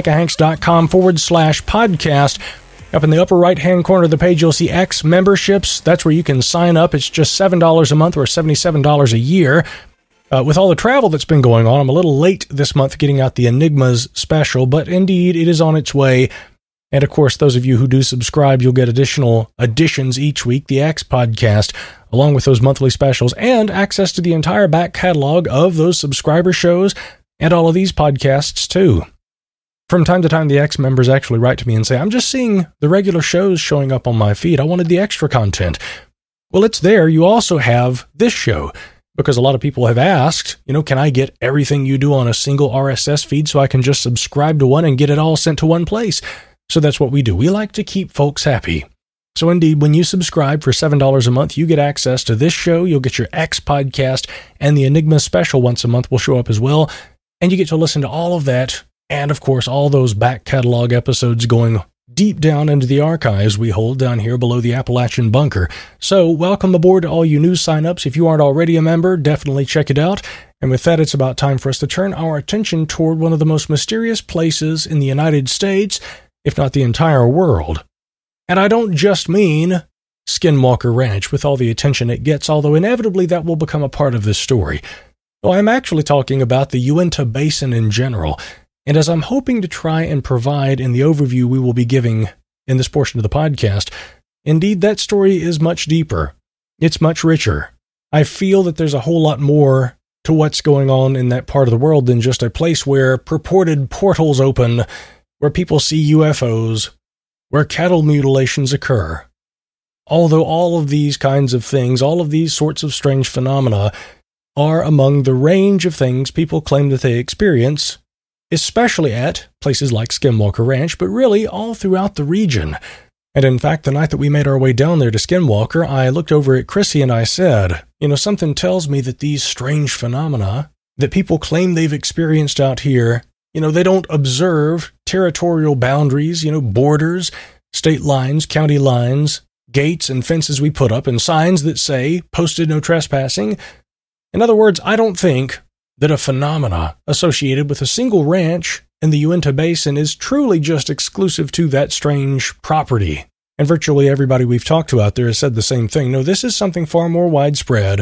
micahhanks.com/podcast. Up in the upper right-hand corner of the page, you'll see X memberships. That's where you can sign up. It's just $7 a month or $77 a year. With all the travel that's been going on, I'm a little late this month getting out the Enigmas special, but indeed, it is on its way. And of course, those of you who do subscribe, you'll get additional additions each week, the X podcast, along with those monthly specials, and access to the entire back catalog of those subscriber shows and all of these podcasts too. From time to time, the X members actually write to me and say, I'm just seeing the regular shows showing up on my feed. I wanted the extra content. Well, it's there. You also have this show, because a lot of people have asked, can I get everything you do on a single RSS feed so I can just subscribe to one and get it all sent to one place? So that's what we do. We like to keep folks happy. So indeed, when you subscribe for $7 a month, you get access to this show. You'll get your X podcast, and the Enigma special once a month will show up as well. And you get to listen to all of that. And of course, all those back catalog episodes going deep down into the archives we hold down here below the Appalachian Bunker. So welcome aboard to all you new signups. If you aren't already a member, definitely check it out. And with that, it's about time for us to turn our attention toward one of the most mysterious places in the United States, if not the entire world. And I don't just mean Skinwalker Ranch with all the attention it gets, although inevitably that will become a part of this story. Well, I'm actually talking about the Uinta Basin in general, and as I'm hoping to try and provide in the overview we will be giving in this portion of the podcast, indeed that story is much deeper. It's much richer. I feel that there's a whole lot more to what's going on in that part of the world than just a place where purported portals open, where people see UFOs, where cattle mutilations occur. Although all of these kinds of things, all of these sorts of strange phenomena are among the range of things people claim that they experience, especially at places like Skinwalker Ranch, but really all throughout the region. And in fact, the night that we made our way down there to Skinwalker, I looked over at Chrissy and I said, something tells me that these strange phenomena that people claim they've experienced out here, they don't observe territorial boundaries, borders, state lines, county lines, gates and fences we put up, and signs that say, posted no trespassing. In other words, I don't think that a phenomena associated with a single ranch in the Uinta Basin is truly just exclusive to that strange property. And virtually everybody we've talked to out there has said the same thing. No, this is something far more widespread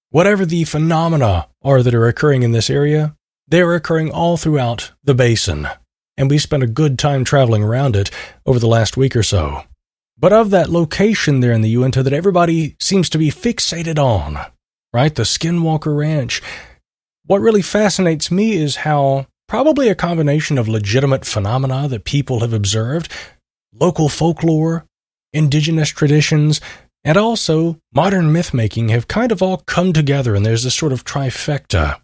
whatever the phenomena are that are occurring in this area, they're occurring all throughout the basin. And we spent a good time traveling around it over the last week or so. But of that location there in the Uinta that everybody seems to be fixated on, right, the Skinwalker Ranch, what really fascinates me is how probably a combination of legitimate phenomena that people have observed, local folklore, indigenous traditions, and also modern myth-making have kind of all come together, and there's this sort of trifecta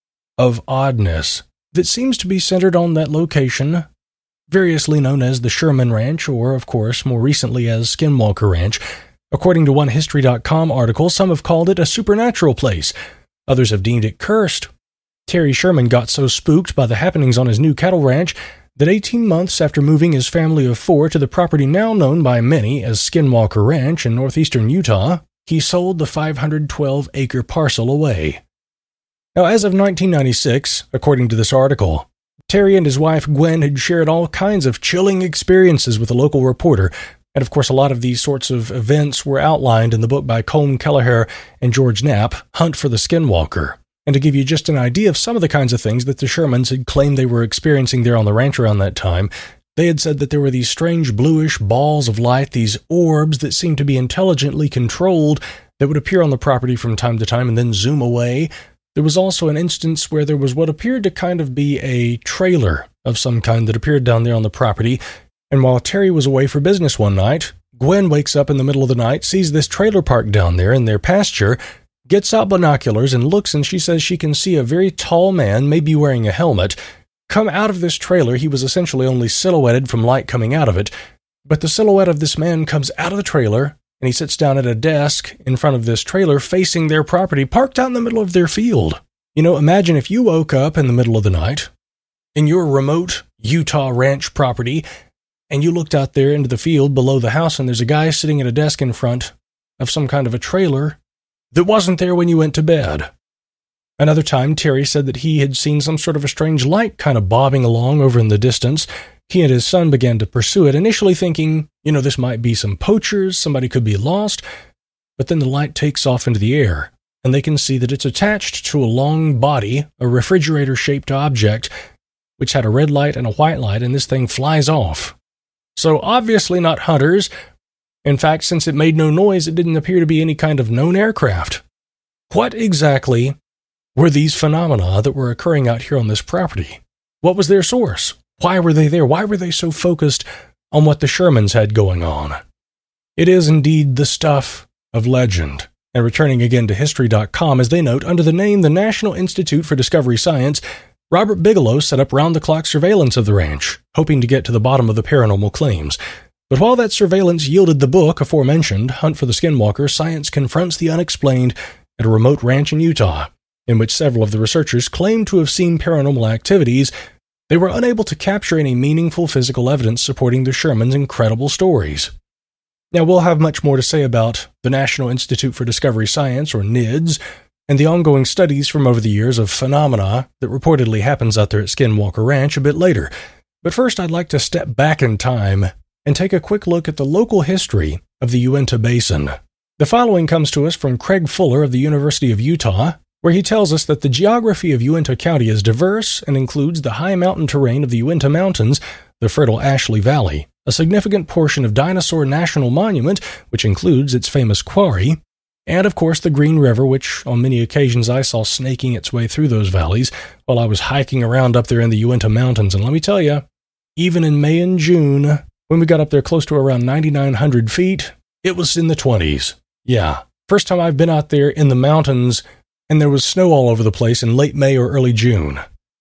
of oddness that seems to be centered on that location, variously known as the Sherman Ranch, or, of course, more recently as Skinwalker Ranch. According to one History.com article, some have called it a supernatural place. Others have deemed it cursed. Terry Sherman got so spooked by the happenings on his new cattle ranch that 18 months after moving his family of 4 to the property now known by many as Skinwalker Ranch in northeastern Utah, he sold the 512-acre parcel away. Now, as of 1996, according to this article, Terry and his wife Gwen had shared all kinds of chilling experiences with a local reporter, and of course a lot of these sorts of events were outlined in the book by Colm Kelleher and George Knapp, Hunt for the Skinwalker. And to give you just an idea of some of the kinds of things that the Shermans had claimed they were experiencing there on the ranch around that time, they had said that there were these strange bluish balls of light, these orbs that seemed to be intelligently controlled, that would appear on the property from time to time and then zoom away. There was also an instance where there was what appeared to kind of be a trailer of some kind that appeared down there on the property, and while Terry was away for business one night, Gwen wakes up in the middle of the night, sees this trailer parked down there in their pasture, gets out binoculars and looks, and she says she can see a very tall man, maybe wearing a helmet, come out of this trailer. He was essentially only silhouetted from light coming out of it, but the silhouette of this man comes out of the trailer, and he sits down at a desk in front of this trailer facing their property, parked out in the middle of their field. You know, imagine if you woke up in the middle of the night in your remote Utah ranch property, and you looked out there into the field below the house, and there's a guy sitting at a desk in front of some kind of a trailer that wasn't there when you went to bed. Another time, Terry said that he had seen some sort of a strange light kind of bobbing along over in the distance. He and his son began to pursue it, initially thinking, this might be some poachers, somebody could be lost, but then the light takes off into the air, and they can see that it's attached to a long body, a refrigerator-shaped object, which had a red light and a white light, and this thing flies off. So obviously not hunters. In fact, since it made no noise, it didn't appear to be any kind of known aircraft. What exactly were these phenomena that were occurring out here on this property? What was their source? Why were they there? Why were they so focused on what the Shermans had going on? It is indeed the stuff of legend. And returning again to History.com, as they note, under the name the National Institute for Discovery Science, Robert Bigelow set up round-the-clock surveillance of the ranch, hoping to get to the bottom of the paranormal claims. But while that surveillance yielded the book aforementioned, Hunt for the Skinwalker, Science Confronts the Unexplained, at a remote ranch in Utah, in which several of the researchers claimed to have seen paranormal activities, they were unable to capture any meaningful physical evidence supporting the Shermans' incredible stories. Now, we'll have much more to say about the National Institute for Discovery Science, or NIDS, and the ongoing studies from over the years of phenomena that reportedly happens out there at Skinwalker Ranch a bit later. But first, I'd like to step back in time and take a quick look at the local history of the Uinta Basin. The following comes to us from Craig Fuller of the University of Utah, where he tells us that the geography of Uinta County is diverse and includes the high mountain terrain of the Uinta Mountains, the fertile Ashley Valley, a significant portion of Dinosaur National Monument, which includes its famous quarry, and of course the Green River, which on many occasions I saw snaking its way through those valleys while I was hiking around up there in the Uinta Mountains. And let me tell you, even in May and June, when we got up there close to around 9,900 feet, it was in the 20s. Yeah, first time I've been out there in the mountains, and there was snow all over the place in late May or early June.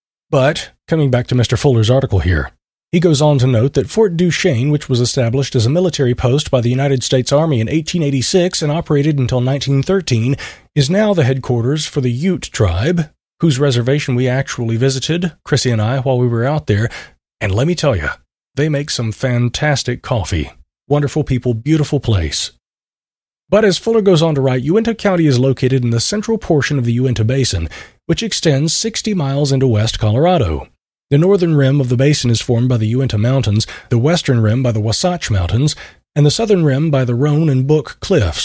But, coming back to Mr. Fuller's article here, he goes on to note that Fort Duchesne, which was established as a military post by the United States Army in 1886 and operated until 1913, is now the headquarters for the Ute tribe, whose reservation we actually visited, Chrissy and I, while we were out there. And let me tell you, they make some fantastic coffee. Wonderful people, beautiful place. But as Fuller goes on to write, Uinta County is located in the central portion of the Uinta Basin, which extends 60 miles into West Colorado. The northern rim of the basin is formed by the Uinta Mountains, the western rim by the Wasatch Mountains, and the southern rim by the Roan and Book Cliffs.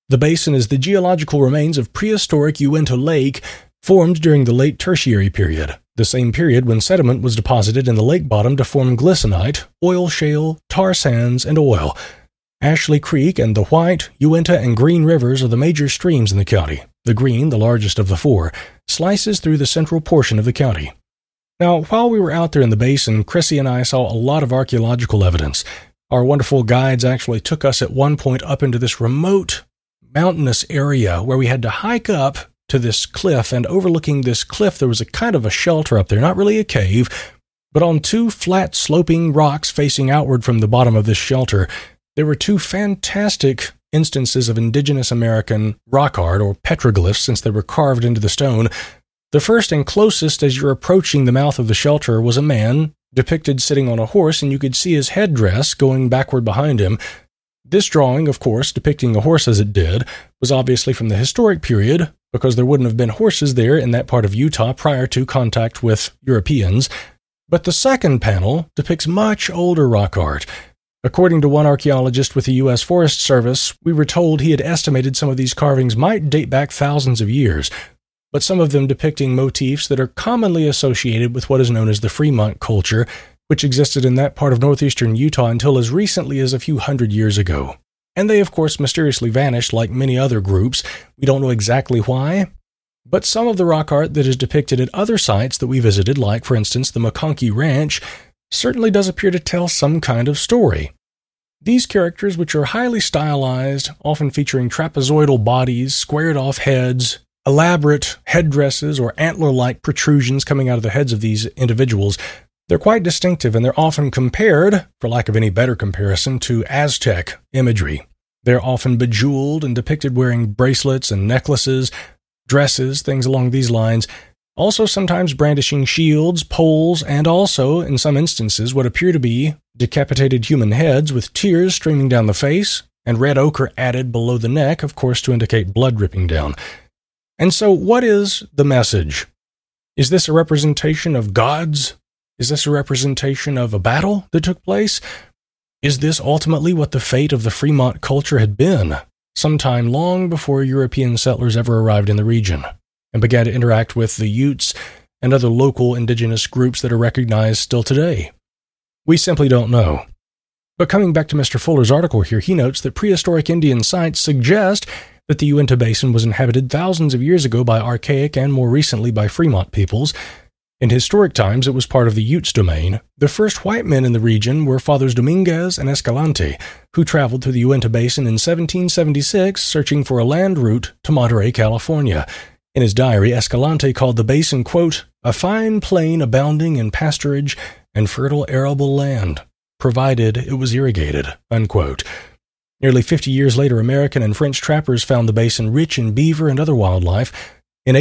The basin is the geological remains of prehistoric Uinta Lake, formed during the late Tertiary period, the same period when sediment was deposited in the lake bottom to form glisonite, oil shale, tar sands, and oil. Ashley Creek and the White, Uinta, and Green rivers are the major streams in the county. The Green, the largest of the four, slices through the central portion of the county. Now, while we were out there in the basin, Chrissy and I saw a lot of archaeological evidence. Our wonderful guides actually took us at one point up into this remote, mountainous area where we had to hike up to this cliff, and overlooking this cliff there was a kind of a shelter up there, not really a cave, but on two flat sloping rocks facing outward from the bottom of this shelter, there were two fantastic instances of indigenous American rock art, or petroglyphs, since they were carved into the stone. The first and closest as you're approaching the mouth of the shelter was a man depicted sitting on a horse, and you could see his headdress going backward behind him. This drawing, of course, depicting a horse as it did, was obviously from the historic period, because there wouldn't have been horses there in that part of Utah prior to contact with Europeans. But the second panel depicts much older rock art. According to one archaeologist with the U.S. Forest Service, we were told he had estimated some of these carvings might date back thousands of years, but some of them depicting motifs that are commonly associated with what is known as the Fremont culture, which existed in that part of northeastern Utah until as recently as a few hundred years ago. And they, of course, mysteriously vanished like many other groups. We don't know exactly why, but some of the rock art that is depicted at other sites that we visited, like, for instance, the McConkey Ranch, certainly does appear to tell some kind of story. These characters, which are highly stylized, often featuring trapezoidal bodies, squared-off heads, elaborate headdresses, or antler-like protrusions coming out of the heads of these individuals, they're quite distinctive, and they're often compared, for lack of any better comparison, to Aztec imagery. They're often bejeweled and depicted wearing bracelets and necklaces, dresses, things along these lines, also sometimes brandishing shields, poles, and also, in some instances, what appear to be decapitated human heads with tears streaming down the face, and red ochre added below the neck, of course, to indicate blood dripping down. And so, what is the message? Is this a representation of gods? Is this a representation of a battle that took place? Is this ultimately what the fate of the Fremont culture had been, sometime long before European settlers ever arrived in the region and began to interact with the Utes and other local indigenous groups that are recognized still today? We simply don't know. But coming back to Mr. Fuller's article here, he notes that prehistoric Indian sites suggest that the Uinta Basin was inhabited thousands of years ago by archaic and more recently by Fremont peoples. In historic times, it was part of the Utes domain. The first white men in the region were Fathers Dominguez and Escalante, who traveled through the Uinta Basin in 1776, searching for a land route to Monterey, California. In his diary, Escalante called the basin, quote, "a fine plain abounding in pasturage and fertile arable land, provided it was irrigated," unquote. Nearly 50 years later, American and French trappers found the basin rich in beaver and other wildlife. In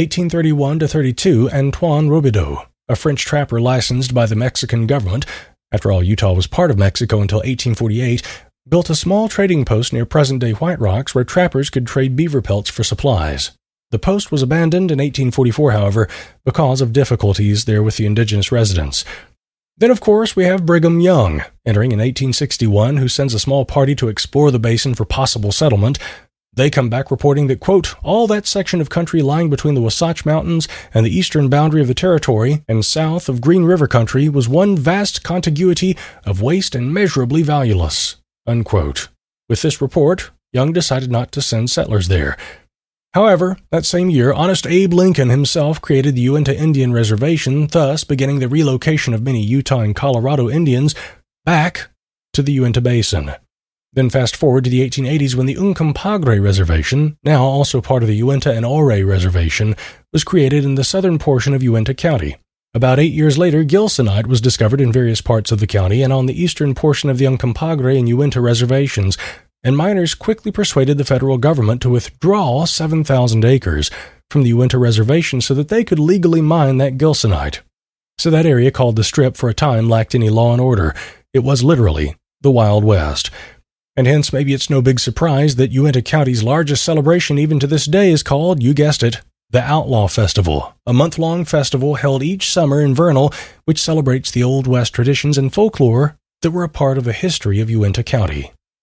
1831-32, Antoine Robideau, a French trapper licensed by the Mexican government, after all, Utah was part of Mexico until 1848, built a small trading post near present-day White Rocks where trappers could trade beaver pelts for supplies. The post was abandoned in 1844, however, because of difficulties there with the indigenous residents. Then, of course, we have Brigham Young, entering in 1861, who sends a small party to explore the basin for possible settlement. They come back reporting that, quote, "all that section of country lying between the Wasatch Mountains and the eastern boundary of the territory and south of Green River country was one vast contiguity of waste and measurably valueless," unquote. With this report, Young decided not to send settlers there. However, that same year, Honest Abe Lincoln himself created the Uinta Indian Reservation, thus beginning the relocation of many Utah and Colorado Indians back to the Uinta Basin. Then fast forward to the 1880s when the Uncompahgre Reservation, now also part of the Uinta and Ouray Reservation, was created in the southern portion of Uinta County. About 8 years later, gilsonite was discovered in various parts of the county and on the eastern portion of the Uncompahgre and Uinta reservations, and miners quickly persuaded the federal government to withdraw 7,000 acres from the Uinta Reservation so that they could legally mine that gilsonite. So that area, called the Strip, for a time lacked any law and order. It was literally the Wild West. And hence, maybe it's no big surprise that Uinta County's largest celebration even to this day is called, you guessed it, the Outlaw Festival, a month-long festival held each summer in Vernal, which celebrates the Old West traditions and folklore that were a part of the history of Uinta County.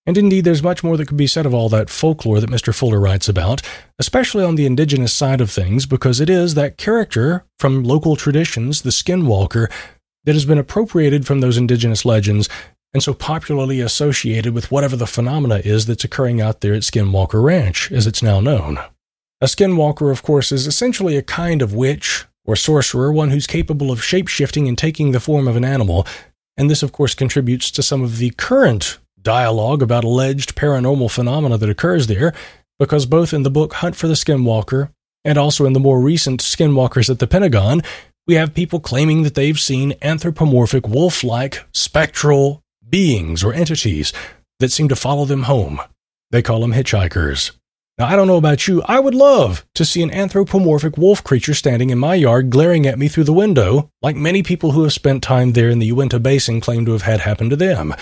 And indeed, there's much more that could be said of all that folklore that Mr. Fuller writes about, especially on the indigenous side of things, because it is that character from local traditions, the Skinwalker, that has been appropriated from those indigenous legends and so popularly associated with whatever the phenomena is that's occurring out there at Skinwalker Ranch, as it's now known. A Skinwalker, of course, is essentially a kind of witch or sorcerer, one who's capable of shape-shifting and taking the form of an animal, and this, of course, contributes to some of the current dialogue about alleged paranormal phenomena that occurs there, because both in the book Hunt for the Skinwalker and also in the more recent Skinwalkers at the Pentagon, we have people claiming that they've seen anthropomorphic wolf-like spectral beings or entities that seem to follow them home. They call them hitchhikers. Now, I don't know about you, I would love to see an anthropomorphic wolf creature standing in my yard glaring at me through the window, like many people who have spent time there in the Uinta Basin claim to have had happen to them.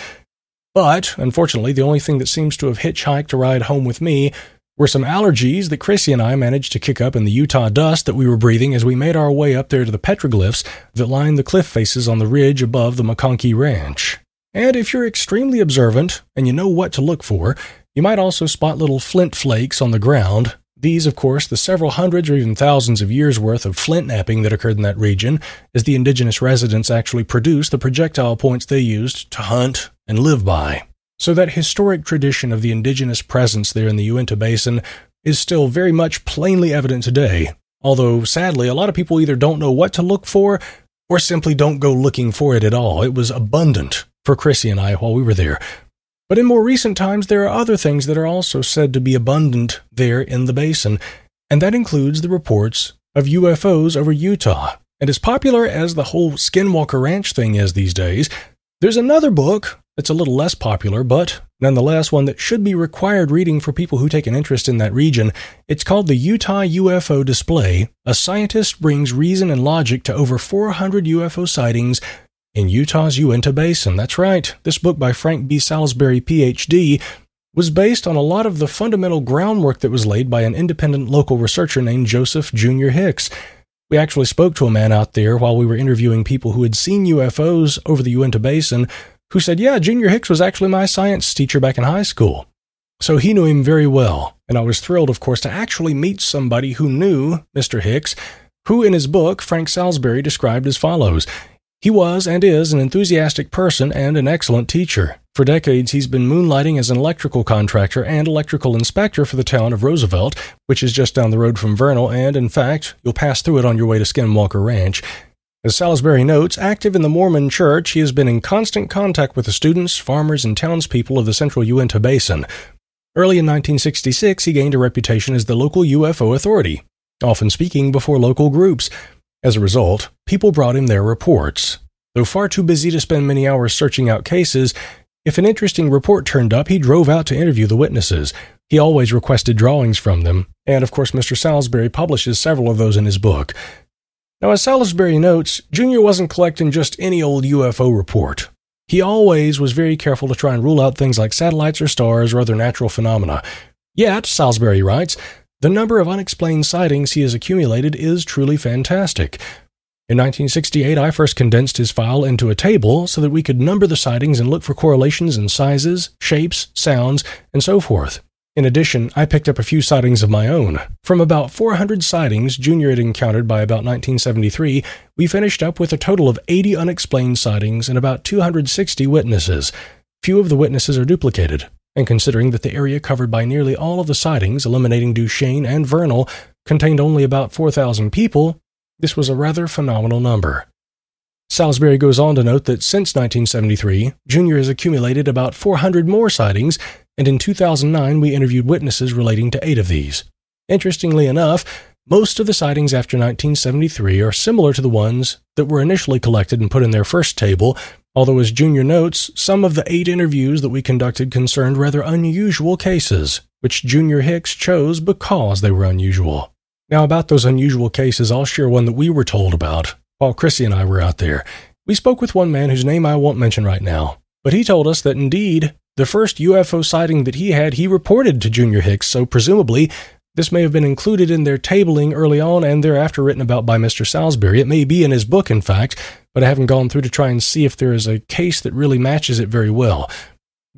But, unfortunately, the only thing that seems to have hitchhiked to ride home with me were some allergies that Chrissy and I managed to kick up in the Utah dust that we were breathing as we made our way up there to the petroglyphs that line the cliff faces on the ridge above the McConkey Ranch. And if you're extremely observant and you know what to look for, you might also spot little flint flakes on the ground. These, of course, the several hundreds or even thousands of years' worth of flint napping that occurred in that region, as the indigenous residents actually produced the projectile points they used to hunt and live by. So that historic tradition of the indigenous presence there in the Uinta Basin is still very much plainly evident today, although, sadly, a lot of people either don't know what to look for or simply don't go looking for it at all. It was abundant for Chrissy and I while we were there. But in more recent times, there are other things that are also said to be abundant there in the basin, and that includes the reports of UFOs over Utah. And as popular as the whole Skinwalker Ranch thing is these days, there's another book that's a little less popular, but nonetheless one that should be required reading for people who take an interest in that region. It's called The Utah UFO Display. A scientist brings reason and logic to over 400 UFO sightings in Utah's Uinta Basin. That's right. This book by Frank B. Salisbury, Ph.D., was based on a lot of the fundamental groundwork that was laid by an independent local researcher named Joseph Jr. Hicks. We actually spoke to a man out there while we were interviewing people who had seen UFOs over the Uinta Basin, who said, yeah, Jr. Hicks was actually my science teacher back in high school. So he knew him very well, and I was thrilled, of course, to actually meet somebody who knew Mr. Hicks, who in his book, Frank Salisbury described as follows. He was and is an enthusiastic person and an excellent teacher. For decades, he's been moonlighting as an electrical contractor and electrical inspector for the town of Roosevelt, which is just down the road from Vernal, and, in fact, you'll pass through it on your way to Skinwalker Ranch. As Salisbury notes, active in the Mormon Church, he has been in constant contact with the students, farmers, and townspeople of the central Uinta Basin. Early in 1966, he gained a reputation as the local UFO authority, often speaking before local groups. As a result, people brought him their reports. Though far too busy to spend many hours searching out cases, if an interesting report turned up, he drove out to interview the witnesses. He always requested drawings from them, and of course Mr. Salisbury publishes several of those in his book. Now, as Salisbury notes, Jr. wasn't collecting just any old UFO report. He always was very careful to try and rule out things like satellites or stars or other natural phenomena. Yet, Salisbury writes, the number of unexplained sightings he has accumulated is truly fantastic. In 1968, I first condensed his file into a table so that we could number the sightings and look for correlations in sizes, shapes, sounds, and so forth. In addition, I picked up a few sightings of my own. From about 400 sightings Jr. had encountered by about 1973, we finished up with a total of 80 unexplained sightings and about 260 witnesses. Few of the witnesses are duplicated. And considering that the area covered by nearly all of the sightings, eliminating Duchesne and Vernal, contained only about 4,000 people, this was a rather phenomenal number. Salisbury goes on to note that since 1973, Jr. has accumulated about 400 more sightings, and in 2009 we interviewed witnesses relating to 8 of these. Interestingly enough, most of the sightings after 1973 are similar to the ones that were initially collected and put in their first table, although as Jr. notes, some of the 8 interviews that we conducted concerned rather unusual cases, which Jr. Hicks chose because they were unusual. Now, about those unusual cases, I'll share one that we were told about while Chrissy and I were out there. We spoke with one man whose name I won't mention right now, but he told us that indeed, the first UFO sighting that he had, he reported to Jr. Hicks, so presumably, this may have been included in their tabling early on and thereafter written about by Mr. Salisbury. It may be in his book, in fact, but I haven't gone through to try and see if there is a case that really matches it very well.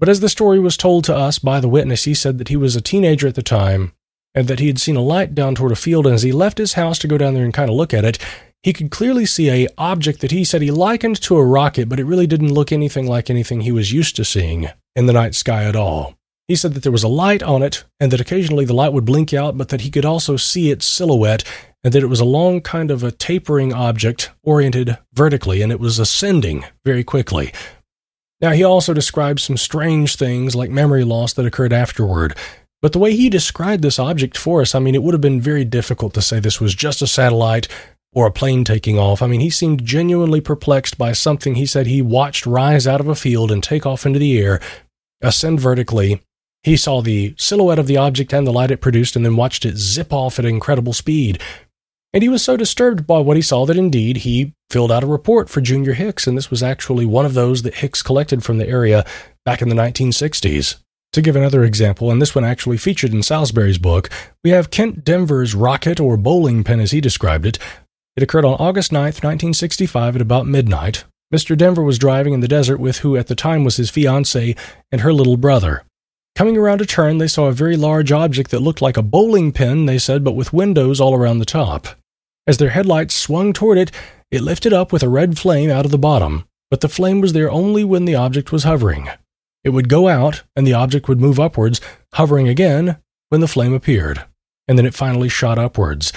But as the story was told to us by the witness, he said that he was a teenager at the time and that he had seen a light down toward a field, and as he left his house to go down there and kind of look at it, he could clearly see an object that he said he likened to a rocket, but it really didn't look anything like anything he was used to seeing in the night sky at all. He said that there was a light on it, and that occasionally the light would blink out, but that he could also see its silhouette, and that it was a long kind of a tapering object oriented vertically, and it was ascending very quickly. Now, he also described some strange things like memory loss that occurred afterward. But the way he described this object for us, it would have been very difficult to say this was just a satellite or a plane taking off. He seemed genuinely perplexed by something he said he watched rise out of a field and take off into the air, ascend vertically. He saw the silhouette of the object and the light it produced, and then watched it zip off at incredible speed. And he was so disturbed by what he saw that indeed he filled out a report for Junior Hicks, and this was actually one of those that Hicks collected from the area back in the 1960s. To give another example, and this one actually featured in Salisbury's book, we have Kent Denver's rocket or bowling pin as he described it. It occurred on August 9th, 1965 at about midnight. Mr. Denver was driving in the desert with who at the time was his fiancée and her little brother. Coming around a turn, they saw a very large object that looked like a bowling pin, they said, but with windows all around the top. As their headlights swung toward it, it lifted up with a red flame out of the bottom, but the flame was there only when the object was hovering. It would go out, and the object would move upwards, hovering again when the flame appeared, and then it finally shot upwards.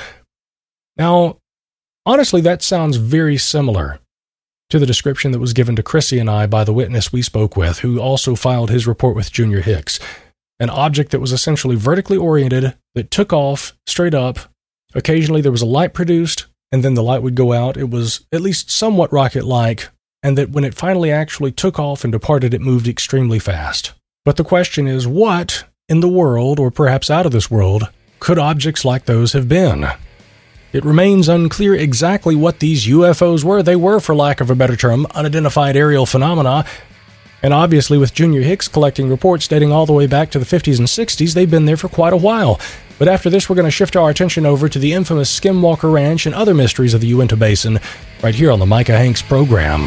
Now, honestly, that sounds very similar to the description that was given to Chrissy and I by the witness we spoke with, who also filed his report with Junior Hicks. An object that was essentially vertically oriented, that took off straight up. Occasionally there was a light produced, and then the light would go out. It was at least somewhat rocket-like, and that when it finally actually took off and departed, it moved extremely fast. But the question is, what in the world, or perhaps out of this world, could objects like those have been? It remains unclear exactly what these UFOs were. They were, for lack of a better term, unidentified aerial phenomena. And obviously, with Junior Hicks collecting reports dating all the way back to the 50s and 60s, they've been there for quite a while. But after this, we're going to shift our attention over to the infamous Skinwalker Ranch and other mysteries of the Uinta Basin, right here on the Micah Hanks program.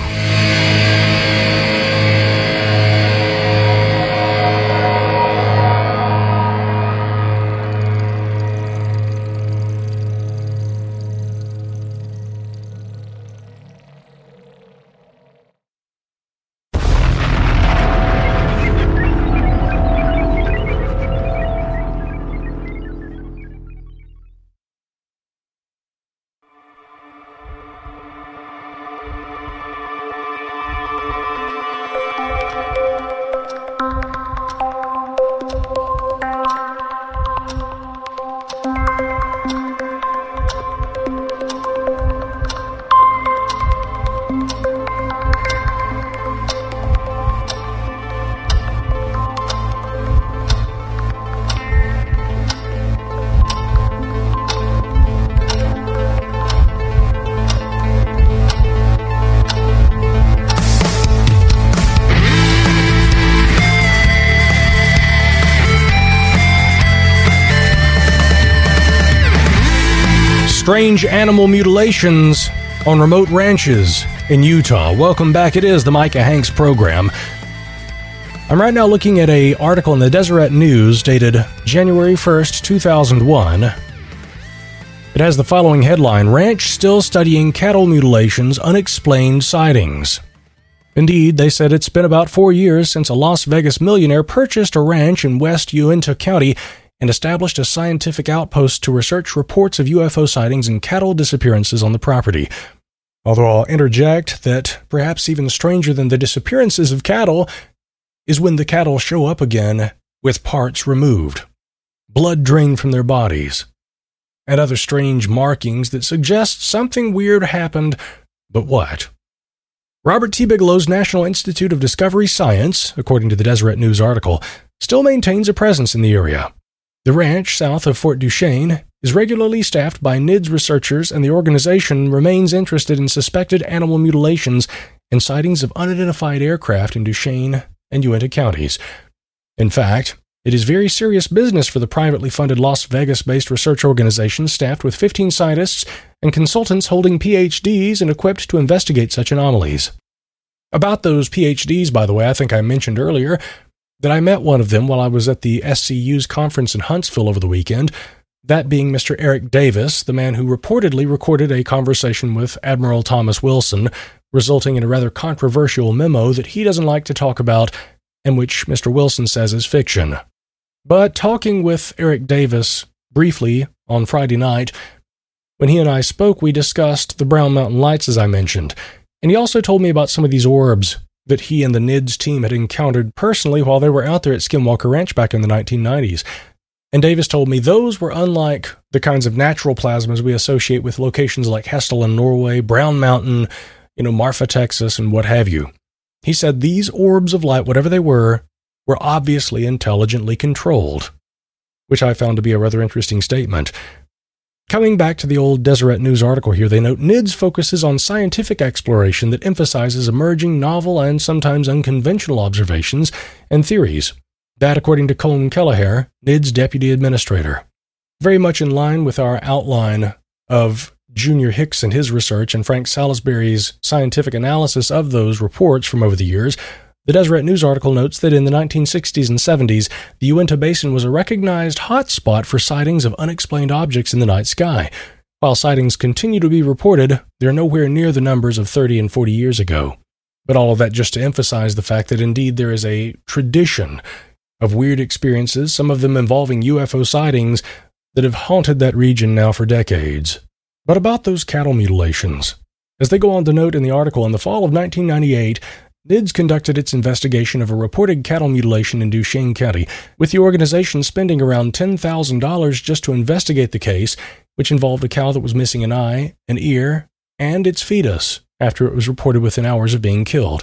Strange animal mutilations on remote ranches in Utah. Welcome back. It is the Micah Hanks program. I'm right now looking at an article in the Deseret News dated January 1st, 2001. It has the following headline: Ranch still studying cattle mutilations, unexplained sightings. Indeed, they said it's been about 4 years since a Las Vegas millionaire purchased a ranch in West Uinta County and established a scientific outpost to research reports of UFO sightings and cattle disappearances on the property. Although I'll interject that perhaps even stranger than the disappearances of cattle is when the cattle show up again with parts removed, blood drained from their bodies, and other strange markings that suggest something weird happened, but what? Robert T. Bigelow's National Institute of Discovery Science, according to the Deseret News article, still maintains a presence in the area. The ranch, south of Fort Duchesne, is regularly staffed by NIDS researchers, and the organization remains interested in suspected animal mutilations and sightings of unidentified aircraft in Duchesne and Uinta counties. In fact, it is very serious business for the privately funded Las Vegas-based research organization staffed with 15 scientists and consultants holding PhDs and equipped to investigate such anomalies. About those PhDs, by the way, I think I mentioned earlier, that I met one of them while I was at the SCU's conference in Huntsville over the weekend, that being Mr. Eric Davis, the man who reportedly recorded a conversation with Admiral Thomas Wilson, resulting in a rather controversial memo that he doesn't like to talk about and which Mr. Wilson says is fiction. But talking with Eric Davis briefly on Friday night, when he and I spoke, we discussed the Brown Mountain Lights, as I mentioned, and he also told me about some of these orbs that he and the NIDS team had encountered personally while they were out there at Skinwalker Ranch back in the 1990s. And Davis told me those were unlike the kinds of natural plasmas we associate with locations like Hestel in Norway, Brown Mountain, Marfa, Texas, and what have you. He said these orbs of light, whatever they were obviously intelligently controlled, which I found to be a rather interesting statement. Coming back to the old Deseret News article here, they note NIDS focuses on scientific exploration that emphasizes emerging novel and sometimes unconventional observations and theories. That, according to Colm Kelleher, NIDS Deputy Administrator. Very much in line with our outline of Junior Hicks and his research and Frank Salisbury's scientific analysis of those reports from over the years, the Deseret News article notes that in the 1960s and 70s, the Uinta Basin was a recognized hotspot for sightings of unexplained objects in the night sky. While sightings continue to be reported, they're nowhere near the numbers of 30 and 40 years ago. But all of that just to emphasize the fact that indeed there is a tradition of weird experiences, some of them involving UFO sightings, that have haunted that region now for decades. But about those cattle mutilations. As they go on to note in the article, in the fall of 1998, NIDS conducted its investigation of a reported cattle mutilation in Duchesne County, with the organization spending around $10,000 just to investigate the case, which involved a cow that was missing an eye, an ear, and its fetus, after it was reported within hours of being killed.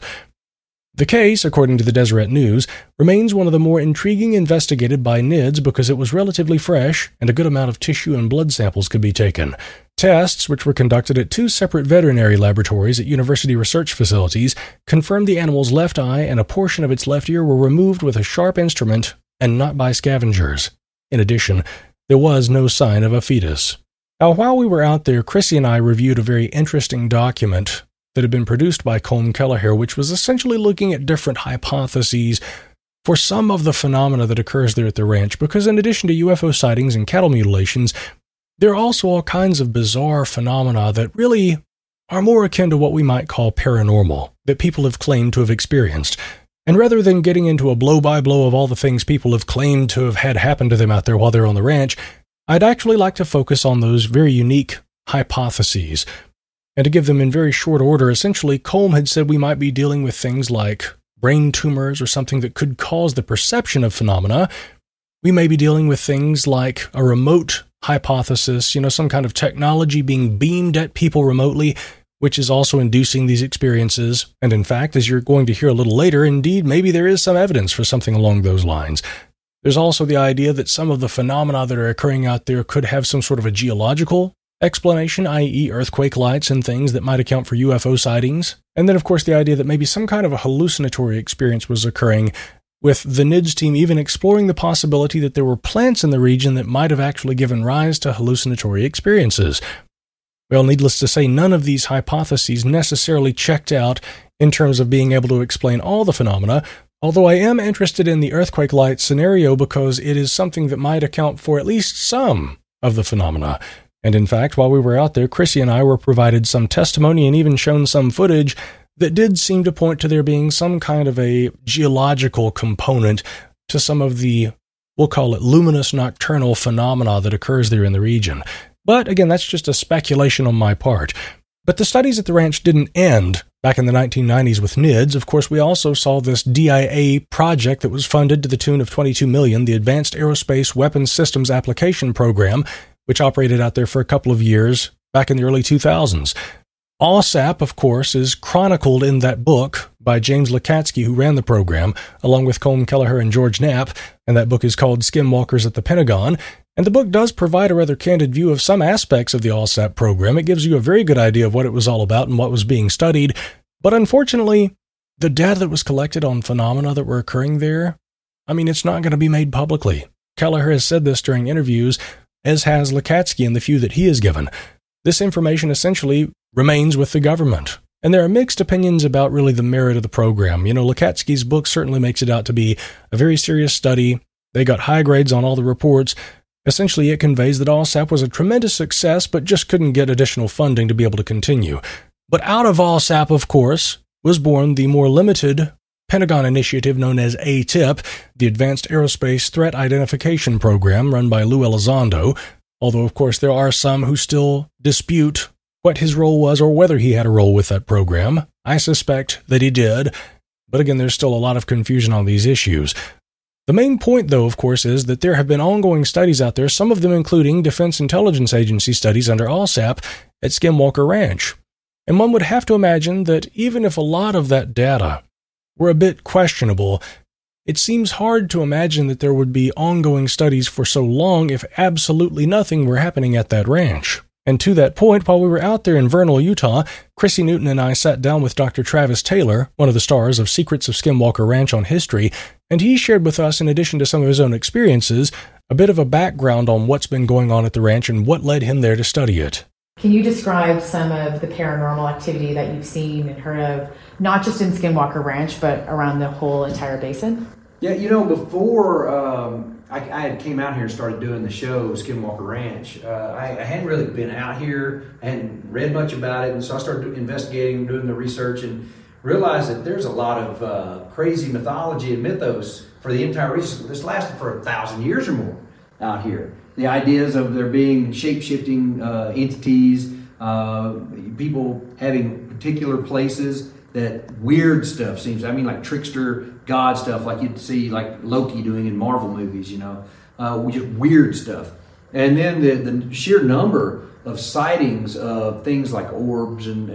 The case, according to the Deseret News, remains one of the more intriguing investigated by NIDS because it was relatively fresh and a good amount of tissue and blood samples could be taken. Tests, which were conducted at 2 separate veterinary laboratories at university research facilities, confirmed the animal's left eye and a portion of its left ear were removed with a sharp instrument and not by scavengers. In addition, there was no sign of a fetus. Now, while we were out there, Chrissy and I reviewed a very interesting document that had been produced by Colm Kelleher, which was essentially looking at different hypotheses for some of the phenomena that occurs there at the ranch, because in addition to UFO sightings and cattle mutilations, there are also all kinds of bizarre phenomena that really are more akin to what we might call paranormal, that people have claimed to have experienced. And rather than getting into a blow-by-blow of all the things people have claimed to have had happen to them out there while they're on the ranch, I'd actually like to focus on those very unique hypotheses. And to give them in very short order, essentially, Colm had said we might be dealing with things like brain tumors or something that could cause the perception of phenomena. We may be dealing with things like a remote hypothesis, some kind of technology being beamed at people remotely, which is also inducing these experiences. And in fact, as you're going to hear a little later, indeed, maybe there is some evidence for something along those lines. There's also the idea that some of the phenomena that are occurring out there could have some sort of a geological explanation, i.e. earthquake lights and things that might account for UFO sightings. And then, of course, the idea that maybe some kind of a hallucinatory experience was occurring, with the NIDS team even exploring the possibility that there were plants in the region that might have actually given rise to hallucinatory experiences. Well, needless to say, none of these hypotheses necessarily checked out in terms of being able to explain all the phenomena, although I am interested in the earthquake light scenario because it is something that might account for at least some of the phenomena. And in fact, while we were out there, Chrissy and I were provided some testimony and even shown some footage that did seem to point to there being some kind of a geological component to some of the, we'll call it luminous nocturnal phenomena that occurs there in the region. But again, that's just a speculation on my part. But the studies at the ranch didn't end back in the 1990s with NIDS. Of course, we also saw this DIA project that was funded to the tune of $22 million, the Advanced Aerospace Weapons Systems Application Program, which operated out there for a couple of years back in the early 2000s. AWSAP, of course, is chronicled in that book by James Lukatsky, who ran the program, along with Colm Kelleher and George Knapp, and that book is called Skinwalkers at the Pentagon. And the book does provide a rather candid view of some aspects of the AWSAP program. It gives you a very good idea of what it was all about and what was being studied. But unfortunately, the data that was collected on phenomena that were occurring there, it's not going to be made publicly. Kelleher has said this during interviews, as has Lukatsky in the few that he has given. This information essentially remains with the government. And there are mixed opinions about really the merit of the program. Lukatski's book certainly makes it out to be a very serious study. They got high grades on all the reports. Essentially, it conveys that ALSAP was a tremendous success, but just couldn't get additional funding to be able to continue. But out of ALSAP, of course, was born the more limited Pentagon initiative known as ATIP, the Advanced Aerospace Threat Identification Program run by Lou Elizondo, although, of course, there are some who still dispute what his role was or whether he had a role with that program. I suspect that he did, but again, there's still a lot of confusion on these issues. The main point, though, of course, is that there have been ongoing studies out there, some of them including Defense Intelligence Agency studies under ALSAP at Skinwalker Ranch. And one would have to imagine that even if a lot of that data were a bit questionable, it seems hard to imagine that there would be ongoing studies for so long if absolutely nothing were happening at that ranch. And to that point, while we were out there in Vernal, Utah, Chrissy Newton and I sat down with Dr. Travis Taylor, one of the stars of Secrets of Skinwalker Ranch on History, and he shared with us, in addition to some of his own experiences, a bit of a background on what's been going on at the ranch and what led him there to study it. Can you describe some of the paranormal activity that you've seen and heard of, not just in Skinwalker Ranch, but around the whole entire basin? Yeah, before I came out here and started doing the show, Skinwalker Ranch, I hadn't really been out here, I hadn't read much about it, and so I started investigating, doing the research, and realized that there's a lot of crazy mythology and mythos for the entire region. This lasted for 1,000 years or more out here. The ideas of there being shape-shifting entities, people having particular places, that weird stuff seems, like trickster god stuff like you'd see like Loki doing in Marvel movies, just weird stuff. And then the sheer number of sightings of things like orbs and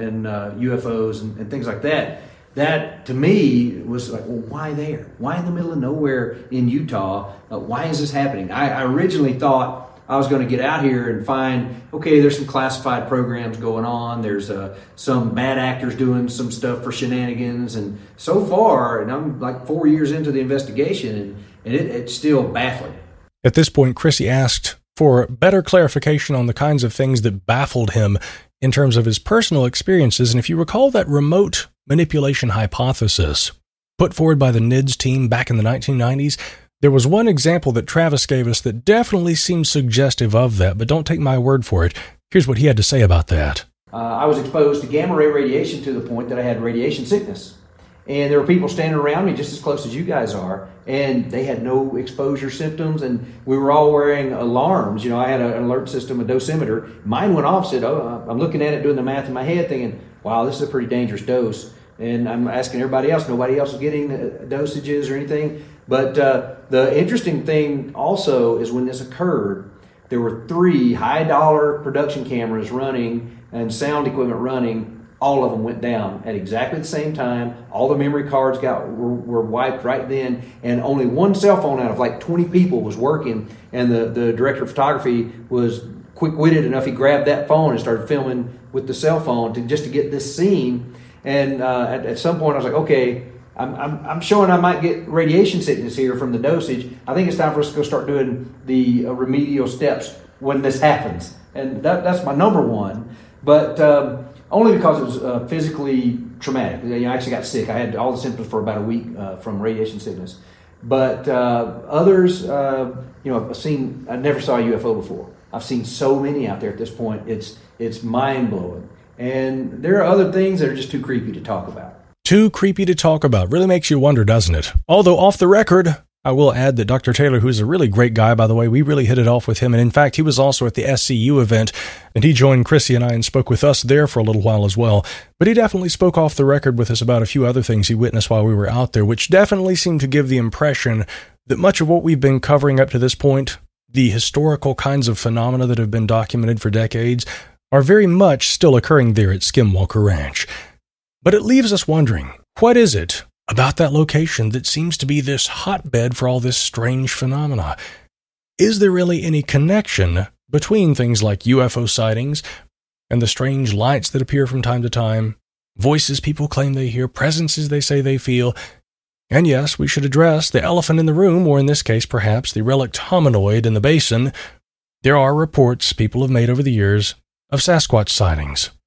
UFOs and things like that, that to me was like, well, why there? Why in the middle of nowhere in Utah? Why is this happening? I originally thought I was going to get out here and find, okay, there's some classified programs going on. There's some bad actors doing some stuff for shenanigans. And so far, and I'm like 4 years into the investigation, and it's still baffling. At this point, Chrissy asked for better clarification on the kinds of things that baffled him in terms of his personal experiences. And if you recall that remote manipulation hypothesis put forward by the NIDS team back in the 1990s, there was one example that Travis gave us that definitely seems suggestive of that, but don't take my word for it. Here's what he had to say about that. I was exposed to gamma ray radiation to the point that I had radiation sickness. And there were people standing around me just as close as you guys are, and they had no exposure symptoms, and we were all wearing alarms. I had an alert system, a dosimeter. Mine went off, said, I'm looking at it, doing the math in my head, thinking, wow, this is a pretty dangerous dose. And I'm asking everybody else, nobody else is getting dosages or anything. But the interesting thing also is when this occurred, there were 3 high-dollar production cameras running and sound equipment running. All of them went down at exactly the same time. All the memory cards were wiped right then, and only one cell phone out of like 20 people was working. And the director of photography was quick-witted enough; he grabbed that phone and started filming with the cell phone just to get this scene. And at some point, I was like, okay, I'm showing I might get radiation sickness here from the dosage. I think it's time for us to go start doing the remedial steps when this happens. And that's my number one. But only because it was physically traumatic. I actually got sick. I had all the symptoms for about a week from radiation sickness. But others, I never saw a UFO before. I've seen so many out there at this point. It's mind-blowing. And there are other things that are just too creepy to talk about. Too creepy to talk about. Really makes you wonder, doesn't it? Although off the record, I will add that Dr. Taylor, who's a really great guy, by the way, we really hit it off with him. And in fact, he was also at the SCU event, and he joined Chrissy and I and spoke with us there for a little while as well. But he definitely spoke off the record with us about a few other things he witnessed while we were out there, which definitely seemed to give the impression that much of what we've been covering up to this point, the historical kinds of phenomena that have been documented for decades, are very much still occurring there at Skinwalker Ranch. But it leaves us wondering, what is it about that location that seems to be this hotbed for all this strange phenomena? Is there really any connection between things like UFO sightings and the strange lights that appear from time to time, voices people claim they hear, presences they say they feel? And yes, we should address the elephant in the room, or in this case, perhaps the relict hominoid in the basin. There are reports people have made over the years of Sasquatch sightings.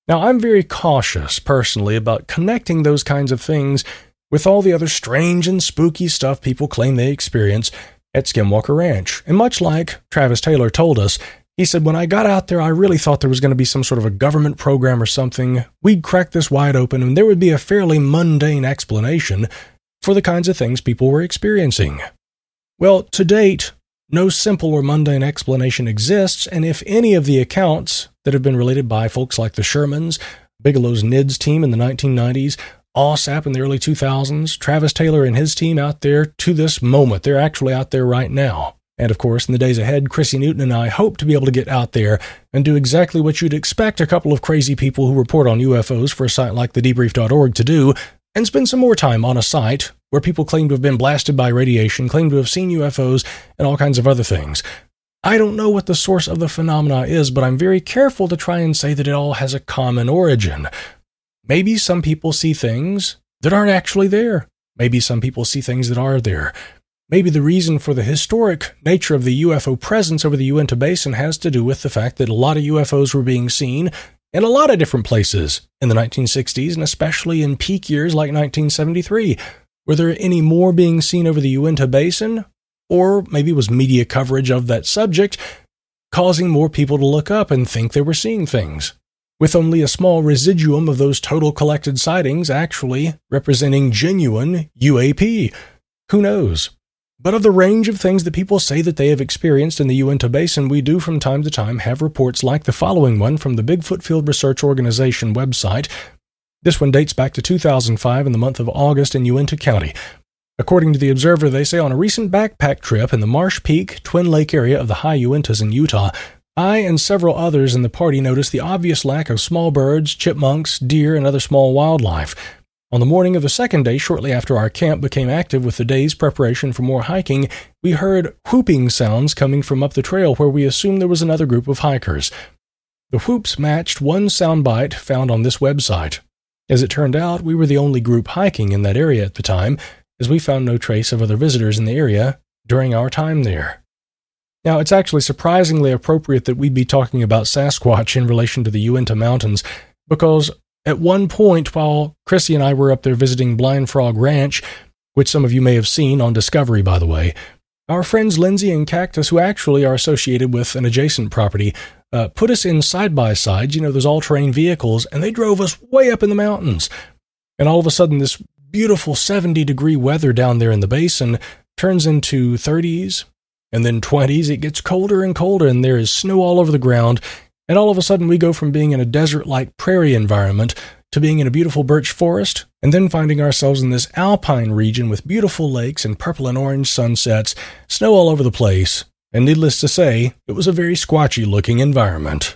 Now, I'm very cautious, personally, about connecting those kinds of things with all the other strange and spooky stuff people claim they experience at Skinwalker Ranch. And much like Travis Taylor told us, he said, when I got out there, I really thought there was going to be some sort of a government program or something. We'd crack this wide open, and there would be a fairly mundane explanation for the kinds of things people were experiencing. Well, to date, no simple or mundane explanation exists, and if any of the accounts that have been related by folks like the Shermans, Bigelow's NIDS team in the 1990s, OSAP in the early 2000s, Travis Taylor and his team out there to this moment, they're actually out there right now. And of course, in the days ahead, Chrissy Newton and I hope to be able to get out there and do exactly what you'd expect a couple of crazy people who report on UFOs for a site like thedebrief.org to do, and spend some more time on a site where people claim to have been blasted by radiation, claim to have seen UFOs, and all kinds of other things. I don't know what the source of the phenomena is, but I'm very careful to try and say that it all has a common origin. Maybe some people see things that aren't actually there. Maybe some people see things that are there. Maybe the reason for the historic nature of the UFO presence over the Uinta Basin has to do with the fact that a lot of UFOs were being seen in a lot of different places in the 1960s, and especially in peak years like 1973. Were there any more being seen over the Uinta Basin? Or maybe was media coverage of that subject causing more people to look up and think they were seeing things, with only a small residuum of those total collected sightings actually representing genuine UAP? Who knows? But of the range of things that people say that they have experienced in the Uinta Basin, we do from time to time have reports like the following one from the Bigfoot Field Research Organization website. This one dates back to 2005 in the month of August in Uinta County. According to the Observer, they say on a recent backpack trip in the Marsh Peak, Twin Lake area of the High Uintas in Utah, I and several others in the party noticed the obvious lack of small birds, chipmunks, deer, and other small wildlife. On the morning of the second day, shortly after our camp became active with the day's preparation for more hiking, we heard whooping sounds coming from up the trail where we assumed there was another group of hikers. The whoops matched one soundbite found on this website. As it turned out, we were the only group hiking in that area at the time, as we found no trace of other visitors in the area during our time there. Now, it's actually surprisingly appropriate that we'd be talking about Sasquatch in relation to the Uinta Mountains, because at one point, while Chrissy and I were up there visiting Blind Frog Ranch, which some of you may have seen on Discovery, by the way, our friends Lindsay and Cactus, who actually are associated with an adjacent property, put us in side-by-sides, those all-terrain vehicles, and they drove us way up in the mountains. And all of a sudden, this beautiful 70-degree weather down there in the basin turns into 30s, and then 20s. It gets colder and colder, and there is snow all over the ground. And all of a sudden, we go from being in a desert-like prairie environment to being in a beautiful birch forest, and then finding ourselves in this alpine region with beautiful lakes and purple and orange sunsets, snow all over the place. And needless to say, it was a very squatchy-looking environment.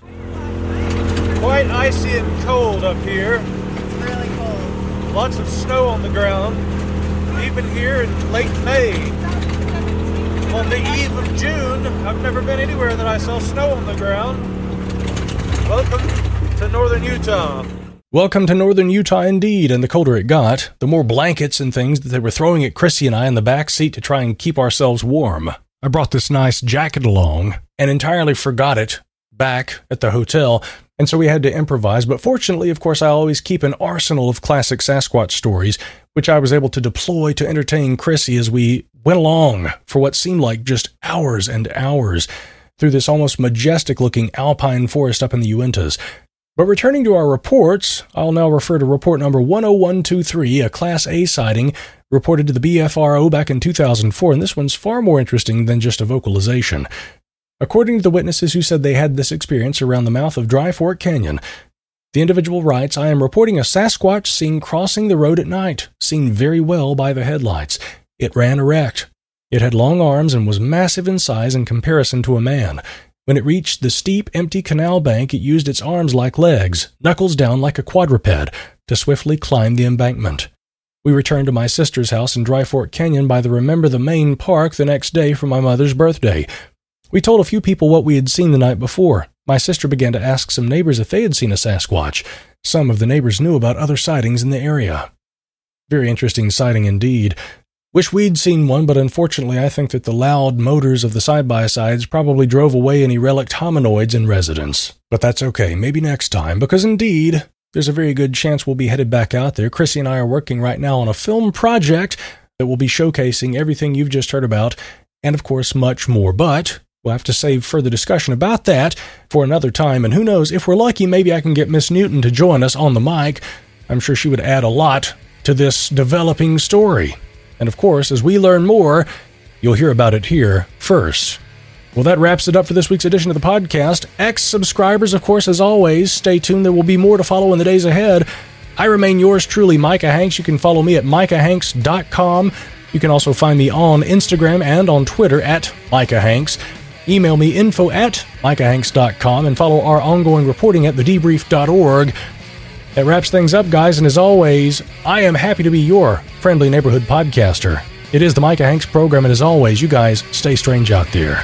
Quite icy and cold up here. It's really cold. Lots of snow on the ground, even here in late May. On the eve of June, I've never been anywhere that I saw snow on the ground. Welcome to northern Utah. Welcome to northern Utah indeed, and the colder it got, the more blankets and things that they were throwing at Chrissy and I in the back seat to try and keep ourselves warm. I brought this nice jacket along and entirely forgot it back at the hotel, and so we had to improvise. But fortunately, of course, I always keep an arsenal of classic Sasquatch stories, which I was able to deploy to entertain Chrissy as we went along for what seemed like just hours and hours through this almost majestic-looking alpine forest up in the Uintas. But returning to our reports, I'll now refer to report number 10123, a Class A sighting reported to the BFRO back in 2004, and this one's far more interesting than just a vocalization. According to the witnesses who said they had this experience around the mouth of Dry Fork Canyon, the individual writes, I am reporting a Sasquatch seen crossing the road at night, seen very well by the headlights. It ran erect. It had long arms and was massive in size in comparison to a man. When it reached the steep, empty canal bank, it used its arms like legs, knuckles down like a quadruped, to swiftly climb the embankment. We returned to my sister's house in Dry Fork Canyon by the Remember the Maine Park the next day for my mother's birthday. We told a few people what we had seen the night before. My sister began to ask some neighbors if they had seen a Sasquatch. Some of the neighbors knew about other sightings in the area. Very interesting sighting indeed. Wish we'd seen one, but unfortunately I think that the loud motors of the side-by-sides probably drove away any relict hominoids in residence. But that's okay, maybe next time, because indeed, there's a very good chance we'll be headed back out there. Chrissy and I are working right now on a film project that will be showcasing everything you've just heard about, and of course much more. But we'll have to save further discussion about that for another time, and who knows, if we're lucky, maybe I can get Miss Newton to join us on the mic. I'm sure she would add a lot to this developing story. And of course, as we learn more, you'll hear about it here first. Well, that wraps it up for this week's edition of the podcast. Ex-subscribers, of course, as always, stay tuned. There will be more to follow in the days ahead. I remain yours truly, Micah Hanks. You can follow me at micahhanks.com. You can also find me on Instagram and on Twitter at Micah Hanks. Email me info@micahhanks.com and follow our ongoing reporting at thedebrief.org. That wraps things up, guys, and as always, I am happy to be your friendly neighborhood podcaster. It is the Micah Hanks program, and as always, you guys stay strange out there.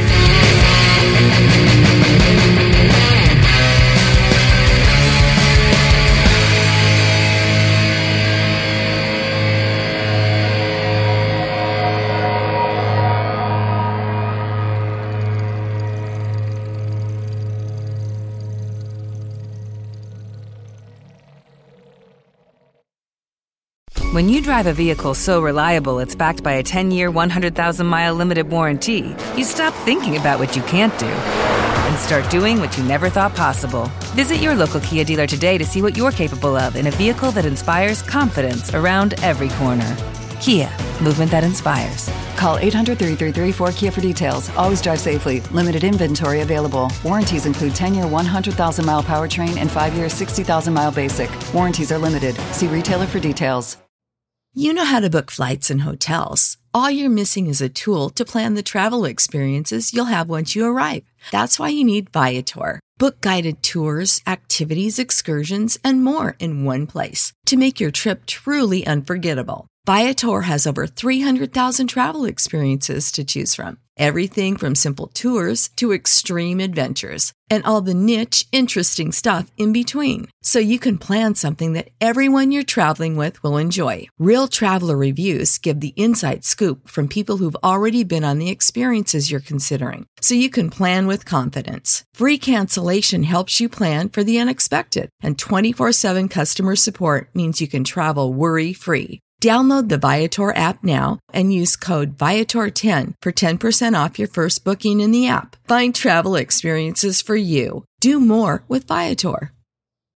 When you drive a vehicle so reliable it's backed by a 10-year, 100,000-mile limited warranty, you stop thinking about what you can't do and start doing what you never thought possible. Visit your local Kia dealer today to see what you're capable of in a vehicle that inspires confidence around every corner. Kia, movement that inspires. Call 800-333-4KIA for details. Always drive safely. Limited inventory available. Warranties include 10-year, 100,000-mile powertrain and 5-year, 60,000-mile basic. Warranties are limited. See retailer for details. You know how to book flights and hotels. All you're missing is a tool to plan the travel experiences you'll have once you arrive. That's why you need Viator. Book guided tours, activities, excursions, and more in one place to make your trip truly unforgettable. Viator has over 300,000 travel experiences to choose from. Everything from simple tours to extreme adventures and all the niche, interesting stuff in between. So you can plan something that everyone you're traveling with will enjoy. Real traveler reviews give the inside scoop from people who've already been on the experiences you're considering. So you can plan with confidence. Free cancellation helps you plan for the unexpected. And 24/7 customer support means you can travel worry-free. Download the Viator app now and use code Viator10 for 10% off your first booking in the app. Find travel experiences for you. Do more with Viator.